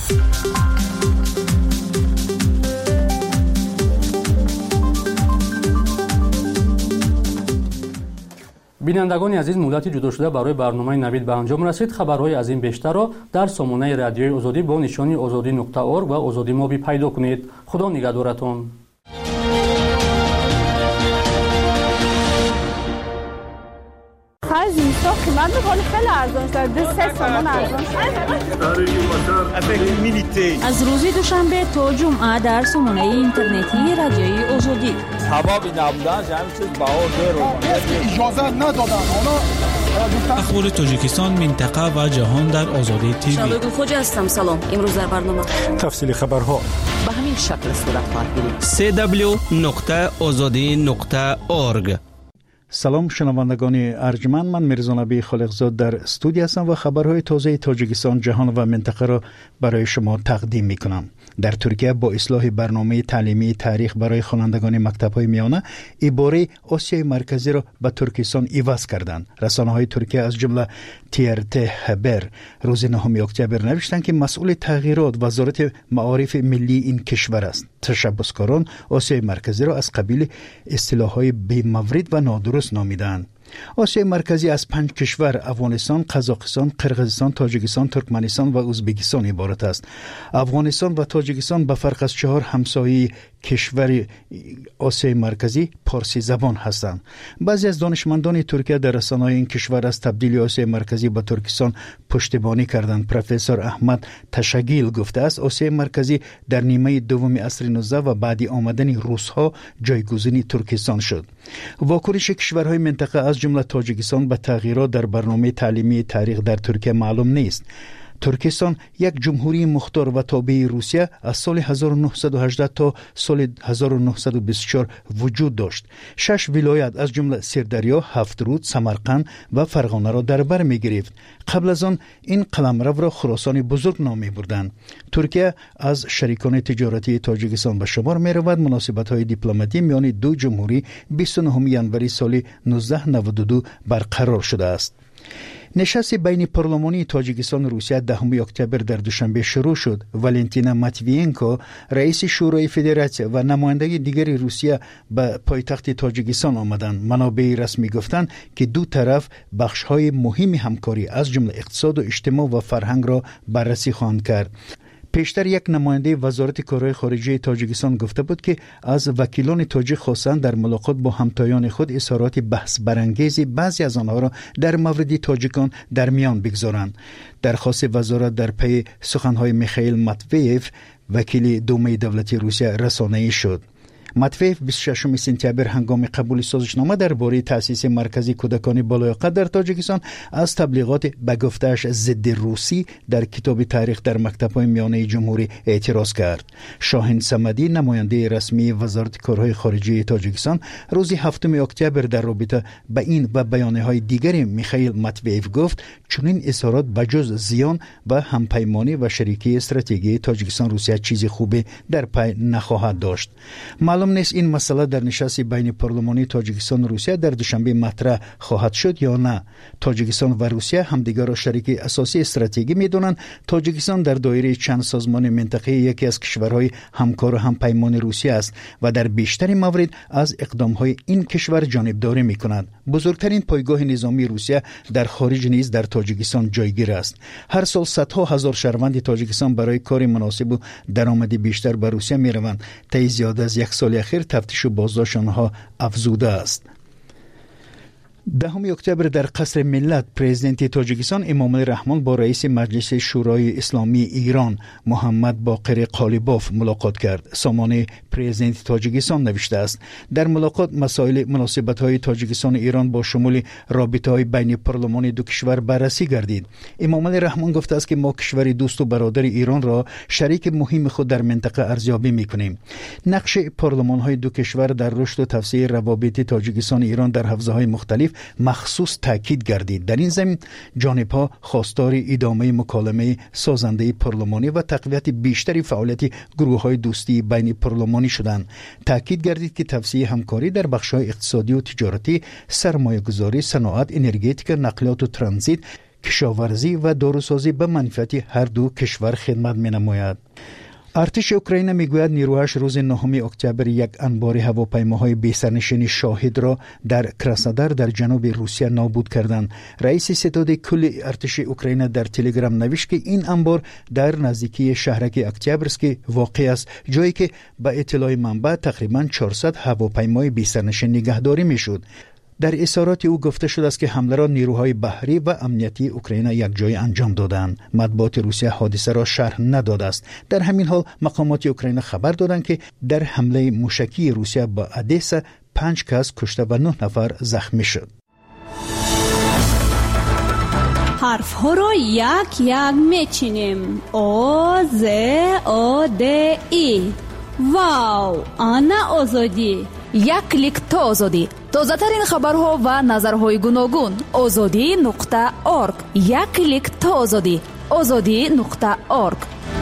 Speaker 7: بینندگان عزیز، مدتی جدا شده برای برنامه نوید به انجام رسید. خبرهای از این بیشتر را در سامانه رادیوی آزادی با نشانی azadi.org و آزادی موبی پیدا کنید. خدا نگهدارتان.
Speaker 23: از اینستا قیمت میکنه خیلی ارزان شده، 3 تومان ارزان شده.
Speaker 12: از روز دوشنبه تا جمعه در سامانه اینترنتی رادیوی آزادی.
Speaker 10: حبابی نبودن همین چیز بهار رو اجازه ندادن.
Speaker 13: اخبار تاجیکستان، منطقه و جهان در آزادی تیوی.
Speaker 14: شالوی خوج هستم. سلام. امروز در برنامه
Speaker 4: تفصیل خبرها
Speaker 14: به همین شکل صورت خواهد گرفت.
Speaker 18: www.azadi.org.
Speaker 11: سلام شنوندگان ارجمند، من میرزا نبی خالقزاد در استودیو هستم و خبرهای تازه تاجیکستان، جهان و منطقه را برای شما تقدیم میکنم. در ترکیه با اصلاح برنامه تعلیمی تاریخ برای خوانندگان مکتب‌های میانه عباره آسیای مرکزی را به ترکستان عوض کردند. رسانه‌های ترکیه از جمله TRT خبر روز 9 اکتبر نوشتند که مسئول تغییرات وزارت معارف ملی این کشور است. تشبسکاران آسیای مرکزی را از قبیل اصطلاح‌های بی‌مورد و نادرست نامیدند. آسیای مرکزی از 5 کشور افغانستان، قزاقستان، قرقیزستان، تاجیکستان، ترکمنستان و ازبکستان عبارت است. افغانستان و تاجیکستان به فرق از 4 همسایه کشور آسیای مرکزی پارسی زبان هستند. بعضی از دانشمندان ترکیه در رسانه‌های این کشور از تبدیل آسیای مرکزی به ترکستان پشتیبانی کردند. پروفسور احمد تشگیل گفته است آسیای مرکزی در نیمه دوم عصر 19 و بعد آمدن روس‌ها جایگزین ترکستان شد. واکنش کشورهای منطقه از جمله تاجیکستان به تغییرات در برنامه تعلیمی تاریخ در ترکیه معلوم نیست. ترکستان یک جمهوری مختار و تابع روسیه از سال 1918 تا سال 1924 وجود داشت. 6 ولایت از جمله سردریا، هفترود، سمرقند و فرغانه را در بر می گرفت. قبل از آن این قلمرو را خراسان بزرگ نام می بردند. ترکیه از شریکان تجارتی تاجیکستان به شمار می رود. مناسبت های دیپلماتی میان دو جمهوری 29 ژانویه سال 1992 برقرار شده است. نشست بین پارلمانی تاجیکستان و روسیه 10 اکتبر در دوشنبه شروع شد. والنتینا ماتوینکو رئیس شورای فدراسیون و نماینده دیگر روسیه به پایتخت تاجیکستان آمدند. منابع رسمی گفتند که دو طرف بخش‌های مهم همکاری از جمله اقتصاد و اجتماع و فرهنگ را بررسی خواهند کرد. پیشتر یک نماینده وزارت کارهای خارجه تاجیکستان گفته بود که از وکیلان تاجیک خواستند در ملاقات با همتایان خود اظهارات بحث برانگیز بعضی از آنها را در مورد تاجیکان در میان بگذارند. درخواست وزارت در پی سخنهای میخائیل ماتویف وکیل دومه دولتی روسیه رسانه‌ای شد. ماتویف 26 سپتامبر هنگام قبول سازشنامه درباره تأسیس مرکز کودکان بالای قد در تاجیکستان از تبلیغات به گفته‌اش ضد روسی در کتاب تاریخ در مکتب‌های میانه جمهوری اعتراض کرد. شاهین صمدی نماینده رسمی وزارت کارهای خارجه تاجیکستان روز 7 اکتبر در رابطه با این و بیانیه‌های دیگر میخائیل ماتویف گفت چنین اظهارات بجز زیان و همپیمانی و شریکی استراتژی تاجیکستان روسیه چیز خوبی در پی نخواهد داشت. معلوم نیست این مسئله در نشست بین پارلمانی تاجیکستان و روسیه در دوشنبه مطرح خواهد شد یا نه. تاجیکستان و روسیه همدیگر را شریک اساسی استراتژی می‌دانند. تاجیکستان در دایره چند سازمان منطقه‌ای یکی از کشورهای همکار و همپیمان روسیه است و در بیشتر موارد از اقدام‌های این کشور جانبداری می‌کند. بزرگترین پایگاه نظامی روسیه در خارج نیز در تاجیکستان جایگیر است. هر سال صدها هزار شهروند تاجیکستان برای کار مناسب و درآمد بیشتر به روسیه می‌روند. تا زیاد از یک سال اخیر تفتیش و بازداشت آنها افزوده است. 10 اکتبر در قصر ملت پرزیدنت تاجیکستان امامعلی رحمان با رئیس مجلس شورای اسلامی ایران محمد باقر قالیباف ملاقات کرد. سامانه پرزیدنت تاجیکستان نوشته است در ملاقات مسائل مناسبت‌های تاجیکستان و ایران با شمول رابطه‌های بین پارلمان دو کشور بررسی گردید. امامعلی رحمان گفته است که ما کشور دوست و برادر ایران را شریک مهم خود در منطقه ارزیابی می‌کنیم. نقش پارلمان‌های دو کشور در رشد و توسعه روابط تاجیکستان و ایران در حوزه‌های مختلف مخصوص تاکید گردید. در این زمین جانب‌ها خواستار ادامه مکالمه سازنده پارلمانی و تقویت بیشتری فعالیت گروه‌های دوستی بین پارلمانی شدند. تاکید گردید که توسعه همکاری در بخش‌های اقتصادی و تجارتی، سرمایه‌گذاری، صنعت، انرژتیک، نقلیات و ترانزیت، کشاورزی و داروسازی به منفعت هر دو کشور خدمت می‌نماید. ارتش اوکراین میگوید نیروهاش روز 9 اکتبر یک انبار هواپیماهای بی‌سرنشین شاهد را در کراسنودار در جنوب روسیه نابود کردند. رئیس ستاد کل ارتش اوکراین در تلگرام نوشت که این انبار در نزدیکی شهرک اکتبرسک واقع است، جایی که به اطلاع منبع تقریباً 400 هواپیمای بی‌سرنشین نگهداری میشد. در اظهارات او گفته شده است که حمله را نیروهای بحری و امنیتی اوکراین یک جای انجام دادند. مطبوعات روسیه حادثه را شرح نداده است. در همین حال مقامات اوکراین خبر دادند که در حمله موشکی روسیه به ادسا 5 کس کشته و 9 نفر زخمی شد.
Speaker 12: حرف ها را یک یک میچینیم. او ز او د ای. واو، آنا آزادی.
Speaker 5: یک کلیک تا آزادی. تازه ترین خبرها و نظرهای گوناگون. azadi.org. یک کلیک تا آزادی. azadi.org.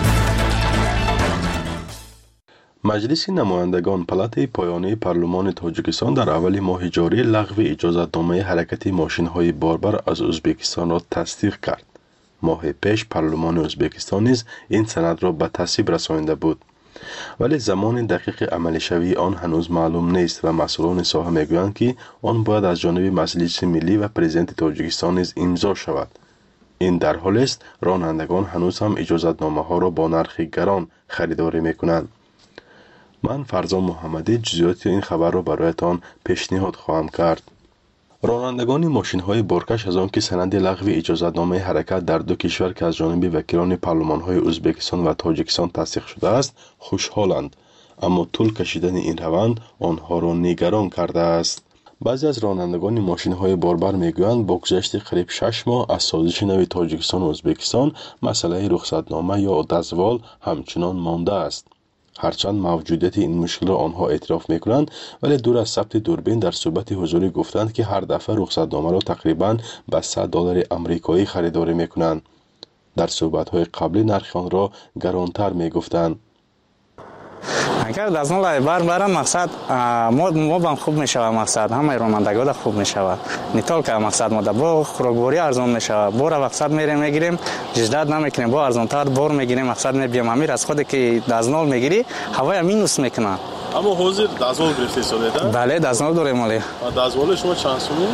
Speaker 15: مجلس نمایندگان پلات پایانی پارلمان تاجیکستان در اول ماه جاری لغو اجازتنامه حرکت ماشین‌های باربر از ازبکستان را تصدیق کرد. ماه پیش پارلمان ازبکستان نیز این سند را به تصویب رسانیده بود، ولی زمان دقیق عملی شوی آن هنوز معلوم نیست و مسئولان ساحه میگویند که آن باید از جانب مجلس ملی و پرزیدنت تاجیکستان نیز امضا شود. این در حالی است رانندگان هنوز هم اجازتنامه ها را با نرخ گران خریداری میکنند. من فرزان محمدی جزئیات این خبر را برایتان پیشنهاد خواهم کرد. رانندگان ماشین های بارکش از آن که سند لغو اجازتنامه حرکت در دو کشور که از جانب وکیلان پارلمان های ازبکستان و تاجیکستان تصدیق شده است خوشحالند، اما طول کشیدن این روند آنها را نگران کرده است. بعضی از رانندگان ماشین های باربر میگویند با گذشت قریب 6 ماه از سازش نو تاجیکستان و ازبکستان مسئله رخصتنامه یا دزوال همچنان مانده است. هرچند موجودیت این مشکل را آنها اعتراف میکنند، ولی دور از ثبت دوربین در صحبت حضوری گفتند که هر دفعه رخصتنامه را تقریباً به $100 آمریکایی خریداری میکنند. در صحبت‌های قبلی نرخ آن را گرانتر میگفتند.
Speaker 17: اگر دزمال بار مقصد ما بام خوب میشود، مقصد همه رانندگان خوب میشود. نیتال که مقصد ما با خوراکباری ارزان میشود. بار مقصد میگیریم جدید نمیکنیم، با ارزانتر بار میگیریم، مقصد میبیم امیر از خود که دزنال میگیری هوای مینوس میکنه.
Speaker 19: اما حاضر دزوال گرفته ساله ده؟
Speaker 17: بله دزوال داریم ولی.
Speaker 19: دزوال شما چند سومی؟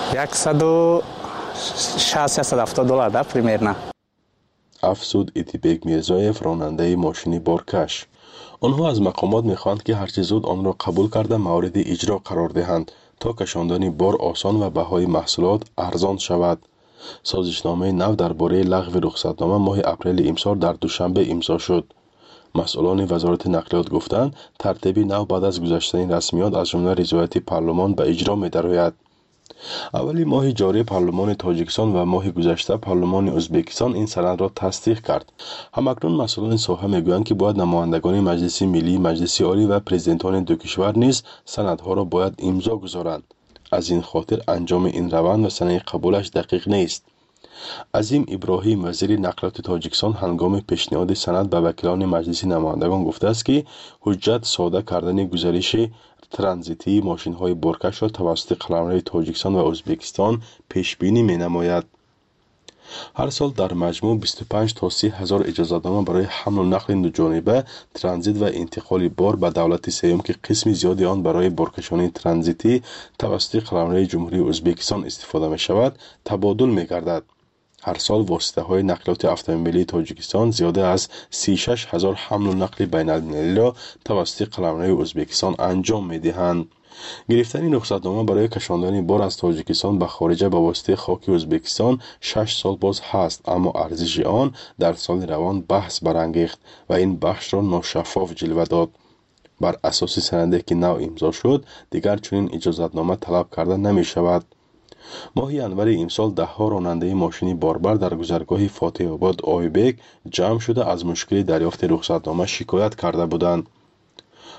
Speaker 17: $160-170 ده پریمیرنا.
Speaker 15: افسود ایتیبک میرزایف راننده ماشینی بارکش. آنها از مقامات میخواهند که هرچه زود آن را قبول کرده مورد اجرا قرار دهند تا کشاندن بار آسان و بهای محصولات ارزان شود. سازشنامه نو درباره لغو رخصتنامه ماه اپریل امسال در دوشنبه امضا شد. مسئولان وزارت نقلیات گفتند ترتیب نو بعد از گذشتن رسمیات از جمله رضایت پارلمان به اجرا می‌دراید. اولی ماه جاری پارلمان تاجیکستان و ماه گذشته پارلمان ازبکستان این سند را تصدیق کرد. همکنون مسئولان ساحه میگویند که باید نمایندگان مجلس ملی، مجلس عالی و پرزیدنتان دو کشور نیز سندها را باید امضا گذارند. از این خاطر انجام این روند و سند قبولش دقیق نیست. عظیم ابراهیم وزیر نقلیات تاجیکستان هنگام پیشنهاد سند به وکیلان مجلس نمایندگان گفته است که حجت ساده کردن گزارش ترانزیتی ماشین های بارکش را توسط قلمرو تاجیکستان و ازبکستان پیش بینی می نماید. هر سال در مجموع 25 تا 30 هزار اجازتنامه برای حمل و نقل دوجانبه، ترانزیت و انتقال بار به دولت سوم که قسم زیادی آن برای بارکشانی ترانزیتی توسط قلمرو جمهوری ازبکستان استفاده می شود، تبادل می گردد. هر سال واسطه های نقلیات اتومبیلی تاجیکستان زیاده از 36 هزار حمل و نقل بین المللی را توسط قلمرو ازبکستان انجام می دهند. گرفتن رخصتنامه برای کشاندن بار از تاجیکستان به خارجه به واسطه خاک ازبکستان 6 سال باز هست، اما ارزش آن در سال روان بحث برانگیخت و این بخش را ناشفاف جلوه داد. بر اساس سندی که نو امضا شد دیگر چنین اجازتنامه طلب کرده نمی شود. ماه ینور امسال 10 راننده ماشینی باربر در گذرگاه فاتح آباد آیبک جمع شده از مشکل دریافت رخصتنامه شکایت کرده بودند.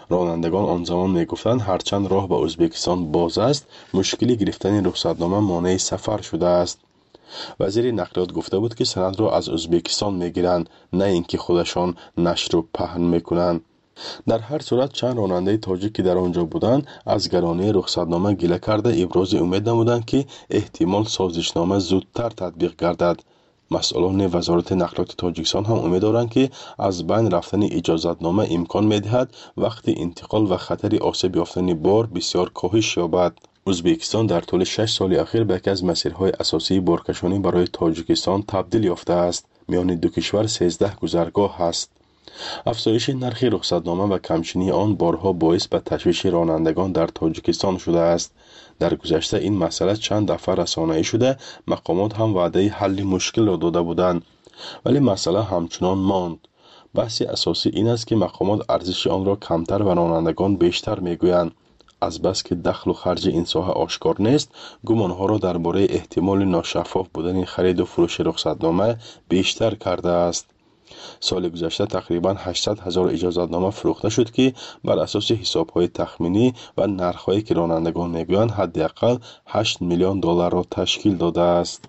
Speaker 15: رانندگان آن زمان میگفتند هرچند راه به ازبکستان باز است، مشکلی گرفتن رخصتنامه مانع سفر شده است. وزیر نقلیات گفته بود که سند را از ازبکستان میگیرند، نه اینکه خودشان نشر و پهن میکنند. در هر صورت چند راننده تاجیک که در آنجا بودند از گرانی رخصتنامه گله کرده ابراز امید نمودند که احتمال سازشنامه زودتر تطبیق گردد. مسئولان وزارت نقلیات تاجیکستان هم امید دارند که از بین رفتن اجازتنامه امکان می‌دهد وقتی انتقال و خطر آسیب یافتن بار بسیار کاهش یابد. ازبکستان در طول 6 سال اخیر به یکی از مسیرهای اساسی بارکشانی برای تاجیکستان تبدیل یافته است. میان دو کشور 13 گذرگاه است. افزایش نرخ رخصتنامه و کمچینی آن بارها باعث به تشویش رانندگان در تاجیکستان شده است. در گذشته این مسئله چند دفعه رسانه‌ای شده، مقامات هم وعده حل مشکل را داده بودند، ولی مسئله همچنان ماند. بحث اساسی این است که مقامات ارزش آن را کمتر و رانندگان بیشتر میگویند. از بس که دخل و خرج این ساحه آشکار نیست، گمانها را درباره احتمال ناشفاف بودن خرید و فروش رخصتنامه بیشتر کرده است. سال گذشته تقریباً 800,000 اجازتنامه فروخته شد که بر اساس حساب‌های تخمینی و نرخ‌هایی که رانندگان میگویند حداقل 8 میلیون دلار را تشکیل داده است.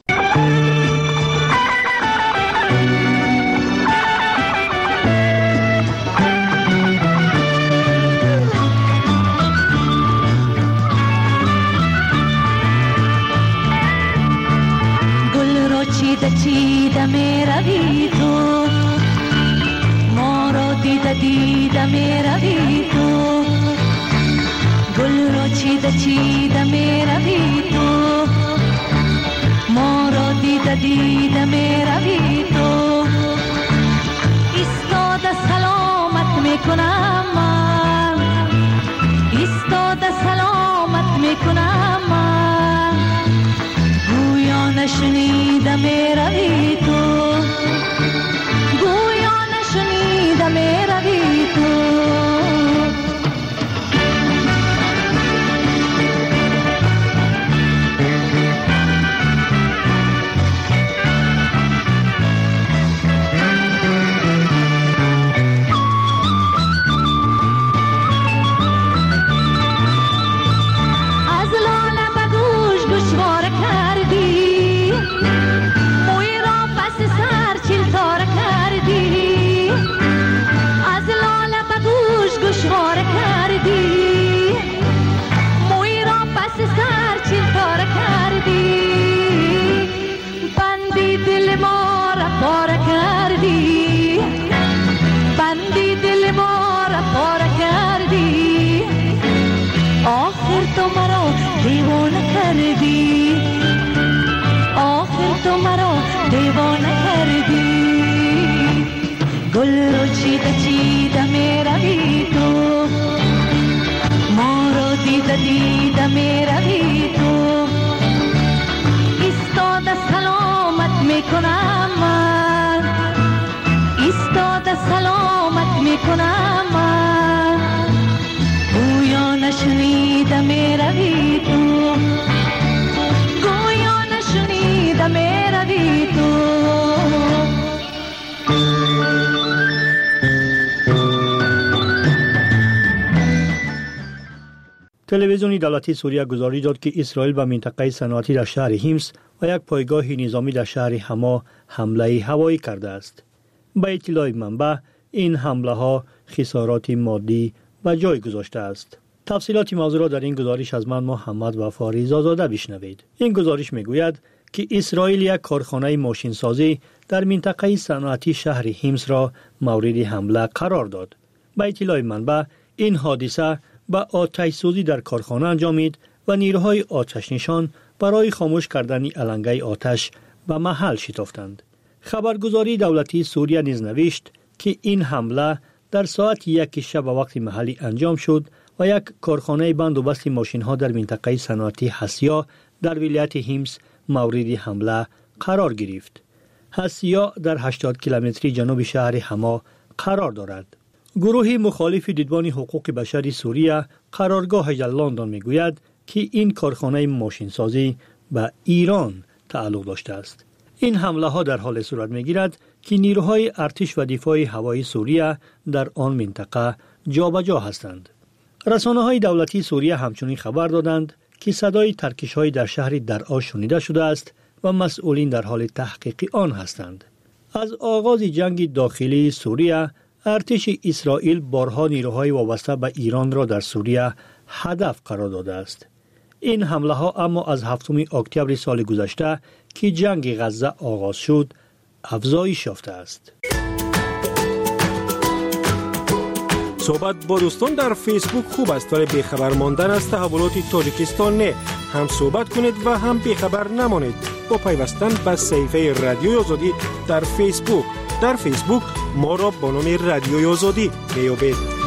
Speaker 16: گل رو چیده میروی تو، ما رو دیده میروی تو. گل رو چیده میروی تو، ما رو دیده میروی تو. ایستاده سلامت میکنم من، ایستاده سلامت میکنم من. گویا نشنیده میروی تو، گویا نشنیده میروی تو. تو مرا دیوانه کردی، آخر تو مرا دیوانه کردی. گل رو چیده میروی تو، ما رو دیده میروی تو. ایستاده سلامت میکنم من، ایستاده سلامت میکنم من. گویا نشنیده میروی تو، گویا نشنیده میروی تو.
Speaker 1: تلویزیون دولتی سوریه گزارش داد که اسرائیل به منطقه صنعتی در شهر هیمس و یک پایگاه نظامی در شهر حما حمله هوایی کرده است. به اطلاع منبع این حمله ها خسارات مادی و جای گذاشته است. تفصیلات موضوع را در این گزارش از من محمد وفا رضازاده بشنوید. این گزارش میگوید که اسرائیل یک کارخانه ماشین سازی در منطقه صنعتی شهر هیمس را مورد حمله قرار داد. به اطلاع منبع این حادثه با آتش سوزی در کارخانه انجامید و نیروهای آتش نشان برای خاموش کردن علنگه آتش به محل شتافتند. خبرگزاری دولتی سوریه نیز نوشت که این حمله در ساعت 1 شب وقت محلی انجام شد و یک کارخانه بندوبست ماشین ها در منطقه صنعتی حسیا در ولایت هیمس مورد حمله قرار گرفت. حسیا در 80 کیلومتری جنوب شهر حما قرار دارد. گروه مخالف دیدبان حقوق بشر سوریه قرارگاه لندن میگوید که این کارخانه ماشین سازی به ایران تعلق داشته است. این حمله ها در حال صورت میگیرد که نیروهای ارتش و دفاع هوایی سوریه در آن منطقه جابجا هستند. رسانه‌های دولتی سوریه همچنین خبر دادند که صدای ترکش‌های در شهر درعا شنیده شده است و مسئولین در حال تحقیق آن هستند. از آغاز جنگ داخلی سوریه، ارتش اسرائیل بارها نیروهای وابسته به ایران را در سوریه هدف قرار داده است. این حمله ها اما از 7 اکتبر سال گذشته که جنگ غزه آغاز شد، افزایش یافته است.
Speaker 4: صحبت با دوستان در فیسبوک خوب است ولی بیخبر ماندن از تحولات تاجیکستان نه. هم صحبت کنید و هم بیخبر نمانید با پیوستن به صفحه رادیوی آزادی در فیسبوک. در فیسبوک ما را با نام رادیوی آزادی میابید.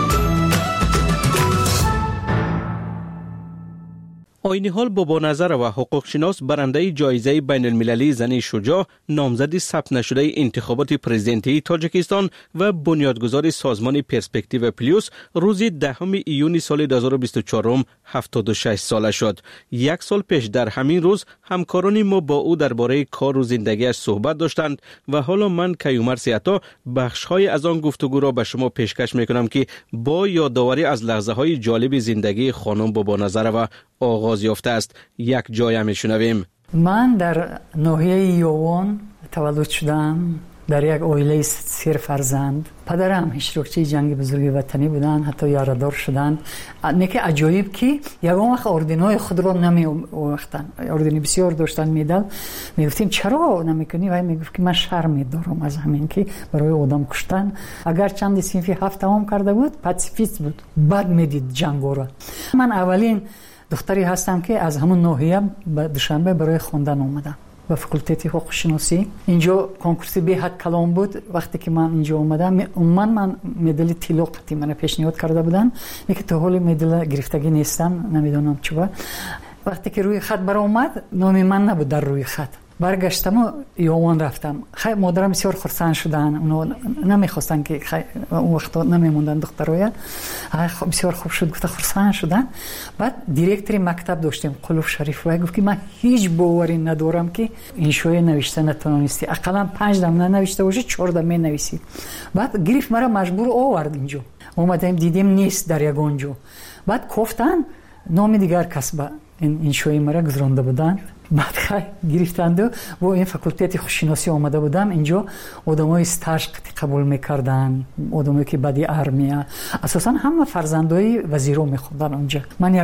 Speaker 18: آینی‌حال بابانظر و حقوق شناس برنده جایزه بین المللی زنی شجاع، نامزد ثبت نشده انتخابات پرزیدنتی تاجیکستان و بنیادگذار سازمان پرسپکتیو پلیوس روز 10 ایون سال 2024 76 ساله شد. یک سال پیش در همین روز همکاران ما با او درباره کار و زندگیش صحبت داشتند و حالا من کیومر سیاتا بخش‌های از آن گفتگو را به شما پیشکش می‌کنم که با یادآوری از لحظه‌های جالب زندگی خانم بابانظر و آغاز یافته است یک جای میشنویم.
Speaker 2: من در ناحیه یوان تولد شدم، در یک عائله 3 فرزند. پدرم اشتراکچی جنگ بزرگ وطنی بودن، حتی یاردار شدند. نکه عجایب که یگان وقت اردنای خود را نمی‌آوختن. اردنی بسیار داشتن میدل. میگفتیم چرا نمیکنی؟ و میگفت که من شرم دارم از همین که برای آدم کشتن. اگر چند صنفی 7 تمام کرده بود، پاسیفیست بود. بعد میدید جنگ را. من اولین دختری هستم که از همون ناحیه به دوشنبه برای خواندن اومدم به فاکولته حقوق شناسی. اینجا کنکورس به حد کلام بود. وقتی که من اینجا اومدم من مدل طلا قطعی من پیشنهاد کرده بودن، میگه تو حال مدل گرفتگی نیستم، نمیدونم چرا. وقتی که روی خط برام اومد، نام من نبود در روی خط. برگشتم و یوان رفتم. خیلی مادرم بسیار خرسند شدن. اونا نمیخواستن که اون وقتا نمیموندن دخترای. بسیار خوب شد، گفت خرسند شدن. بعد دیرکتور مکتب داشتیم قلوف شریف و گفت که من هیچ باوری ندارم که این شوی نوشته نتونستی. اقلا 5 دم ننوشته باشه 4 دم نویسی. بعد گرفت مرا مجبور آورد اینجا. اومدیم دیدیم نیست در یگانجا. بعد گفتن نام دیگر کس به این شوی مرا گذرانده بودن. بعد گرفتند و با این فاکولته حقوق شناسی آمده بودم. اینجا آدمای استاژ قبول میکردن، آدمایی که بعدی ارمیا، اساسا همه فرزندای وزیرا میخوندن اونجا. من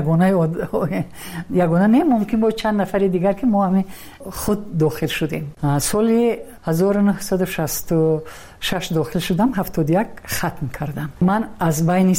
Speaker 2: یگانه نه، ممکن با چند نفر دیگر که ما همه خود داخل شدیم. سال 1966 داخل شدم، 71 ختم کردم. من از بین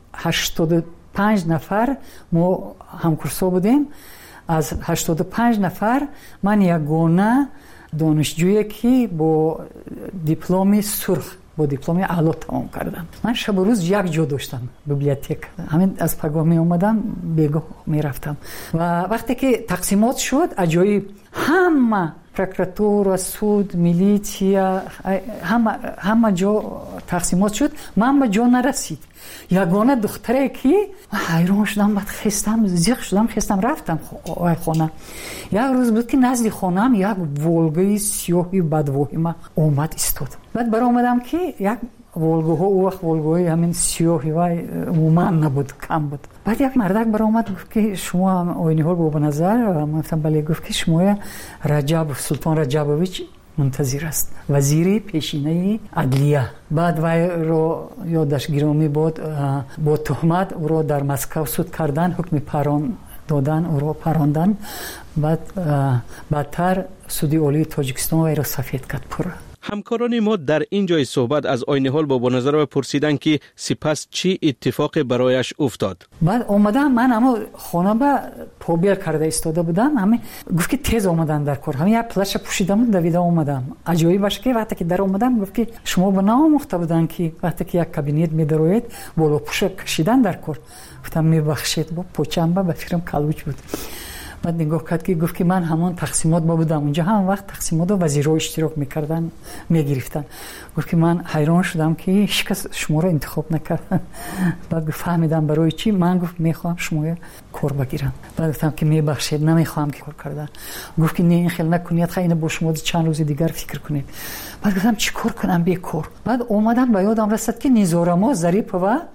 Speaker 2: 85 نفر ما همکورسا بودیم. از 85 نفر من یگانه دانشجویی که با دیپلم سرخ، با دیپلم اعلا تمام کردم. من شب و روز یک جا داشتم، بیبلیوتک. همین از پگاه می اومدم، بیگاه می رفتم. و وقتی که تقسیمات شد، عجایب همه پروکراتور، سود، میلیشیا، همه جا تقسیمات شد. من به جا نرسید. یگانه دختره که حیران شدم، بعد خستم، زیق شدم، رفتم خانه. یک روز بود که نزد خانم یک ولگای سیاهی بدواهمه اومد ایستاد. بعد برای اومدم که یک ولگوها، او وقت ولگوهای همین سیاهی و عموما نبود، کم بود. بعد یک مردک برای اومد گفت که شما آینی‌حال بابانظر؟ من گفتم بله. گفت که شما سلطان رجبویچ منتظر است، وزیر پیشینه عدلیه. بعد وی رو یادش گرامی بود، با تهمت او رو در مسکو صد کردن، حکم پران دادن، او رو پراندن. بعد بعدتر سودی عالی تاجیکستان وی را سفید کرد پورا.
Speaker 18: همکاران ما در این جای صحبت از آینی‌حال بابانظر و پرسیدن که سپس چی اتفاقی برایش افتاد.
Speaker 2: بعد اومدم، من اما خانه با پوبیل کرده ایستاده بودم. همین گفت که تیز اومدن در کار. همین یک پلش پوشیدم، دویده اومدم. عجایب باشه که وقتی که در اومدم گفت که شما به ناموخته بودن که وقتی که یک کابینت می‌دروید بالا پوش کشیدن در کار. گفتم میبخشید، با پوچم به فکرم کلوچ بود. بعد نگاه کرد که گفت که من همون تقسیمات بودم اونجا، هم وقت تقسیمات و وزیرها اشتراک میکردن، میگرفتن. گفت که من حیران شدم که هیچ کس شما رو انتخاب نکرد. بعد گفت فهمیدم برای چی. من گفت میخوام شما کار بگیرم. بعد گفتم که میبخشید نمیخوام که کار کردن. گفت که نه این خیلی نکنید، خیلی با شما چند روز دیگر فکر کنید. بعد گفتم چیکار کنم بیکار. بعد اومدم به یادم رسید که نیزارما ظریف و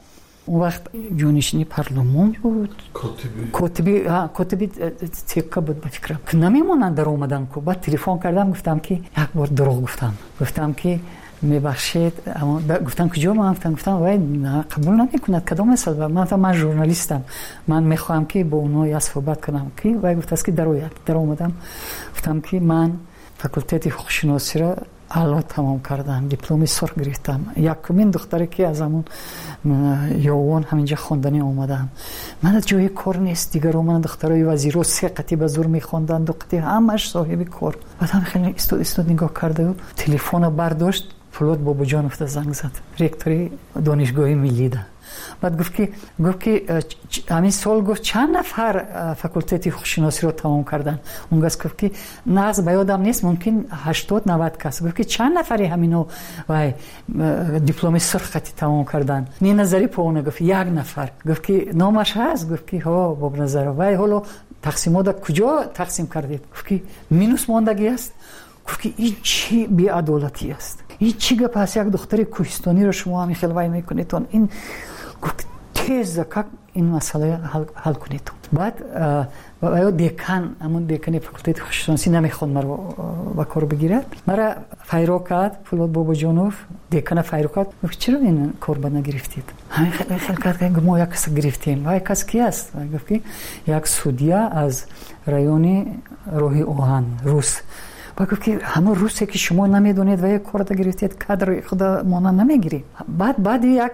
Speaker 2: اون وقت جانشینی پارلمان بود، کاتبی تیکا بود بفکرم که نمیمونن در اومدن که بعد تلفن کردم گفتم که یک بار دروغ گفتم که میبخشید، اما گفتم کجا ما گفتم وای نه قبول نمیکند کدام مثلا من ژورنالیستم، من میخوام که با اونها یا صحبت کنم که وای گفت است که در اومدم گفتم که من فاکولته حقوق شناسی را اعلا تمام کردم، دیپلم سرخ گرفتم، یکمین دختری که از همون یوان همینجا خواندنی اومدم، من جای کار نیست دیگر، من دخترای وزیرو 3 قطعه به زور میخواندن، 2 قطعه همش صاحب کار. بعد هم خیلی استاد نگاه کرده و تلفن برداشت، فولاد باباجان زنگ زد، رکتوری دانشگاه ملی ده. بعد گفت که همین سال گفت چند نفر فاکولته حقوق شناسی رو تمام کردن. اون گفت که نه از بیادم نیست، ممکن 80-90 کس. گفت که چند نفری همینو وای دیپلم سرخ خطی تمام کردن. نی نظری پونه گفت 1 نفر. گفت که نامش هست؟ گفت که ها باب نظر. وای حالا تقسیمات کجا تقسیم کردید؟ گفت که مینوس ماندگی است. گفت که این چی بی‌عدالتی است؟ این چی گپ است؟ یک دختر کوهستانی رو شما همین خلوای میکنید، این گفت تیز که این مسئله حل کنید. بعد دیکن، همون دیکن فاکولته حقوق شناسی نمیخواد مرا با کار بگیرد، مرا فایرو کرد فولاد باباجانوف، دیکن فایرو کرد. گفت چرا این کار با نگرفتید؟ همین خیلی کرد ما یک کس گرفتیم. و یک کس کی است؟ گفت که یک سودیا از رایون روحی اوهان روس. گفت که همون روسی که شما نمیدونید و یک کار گرفتید کادر خدا مانا نمیگیری. بعد یک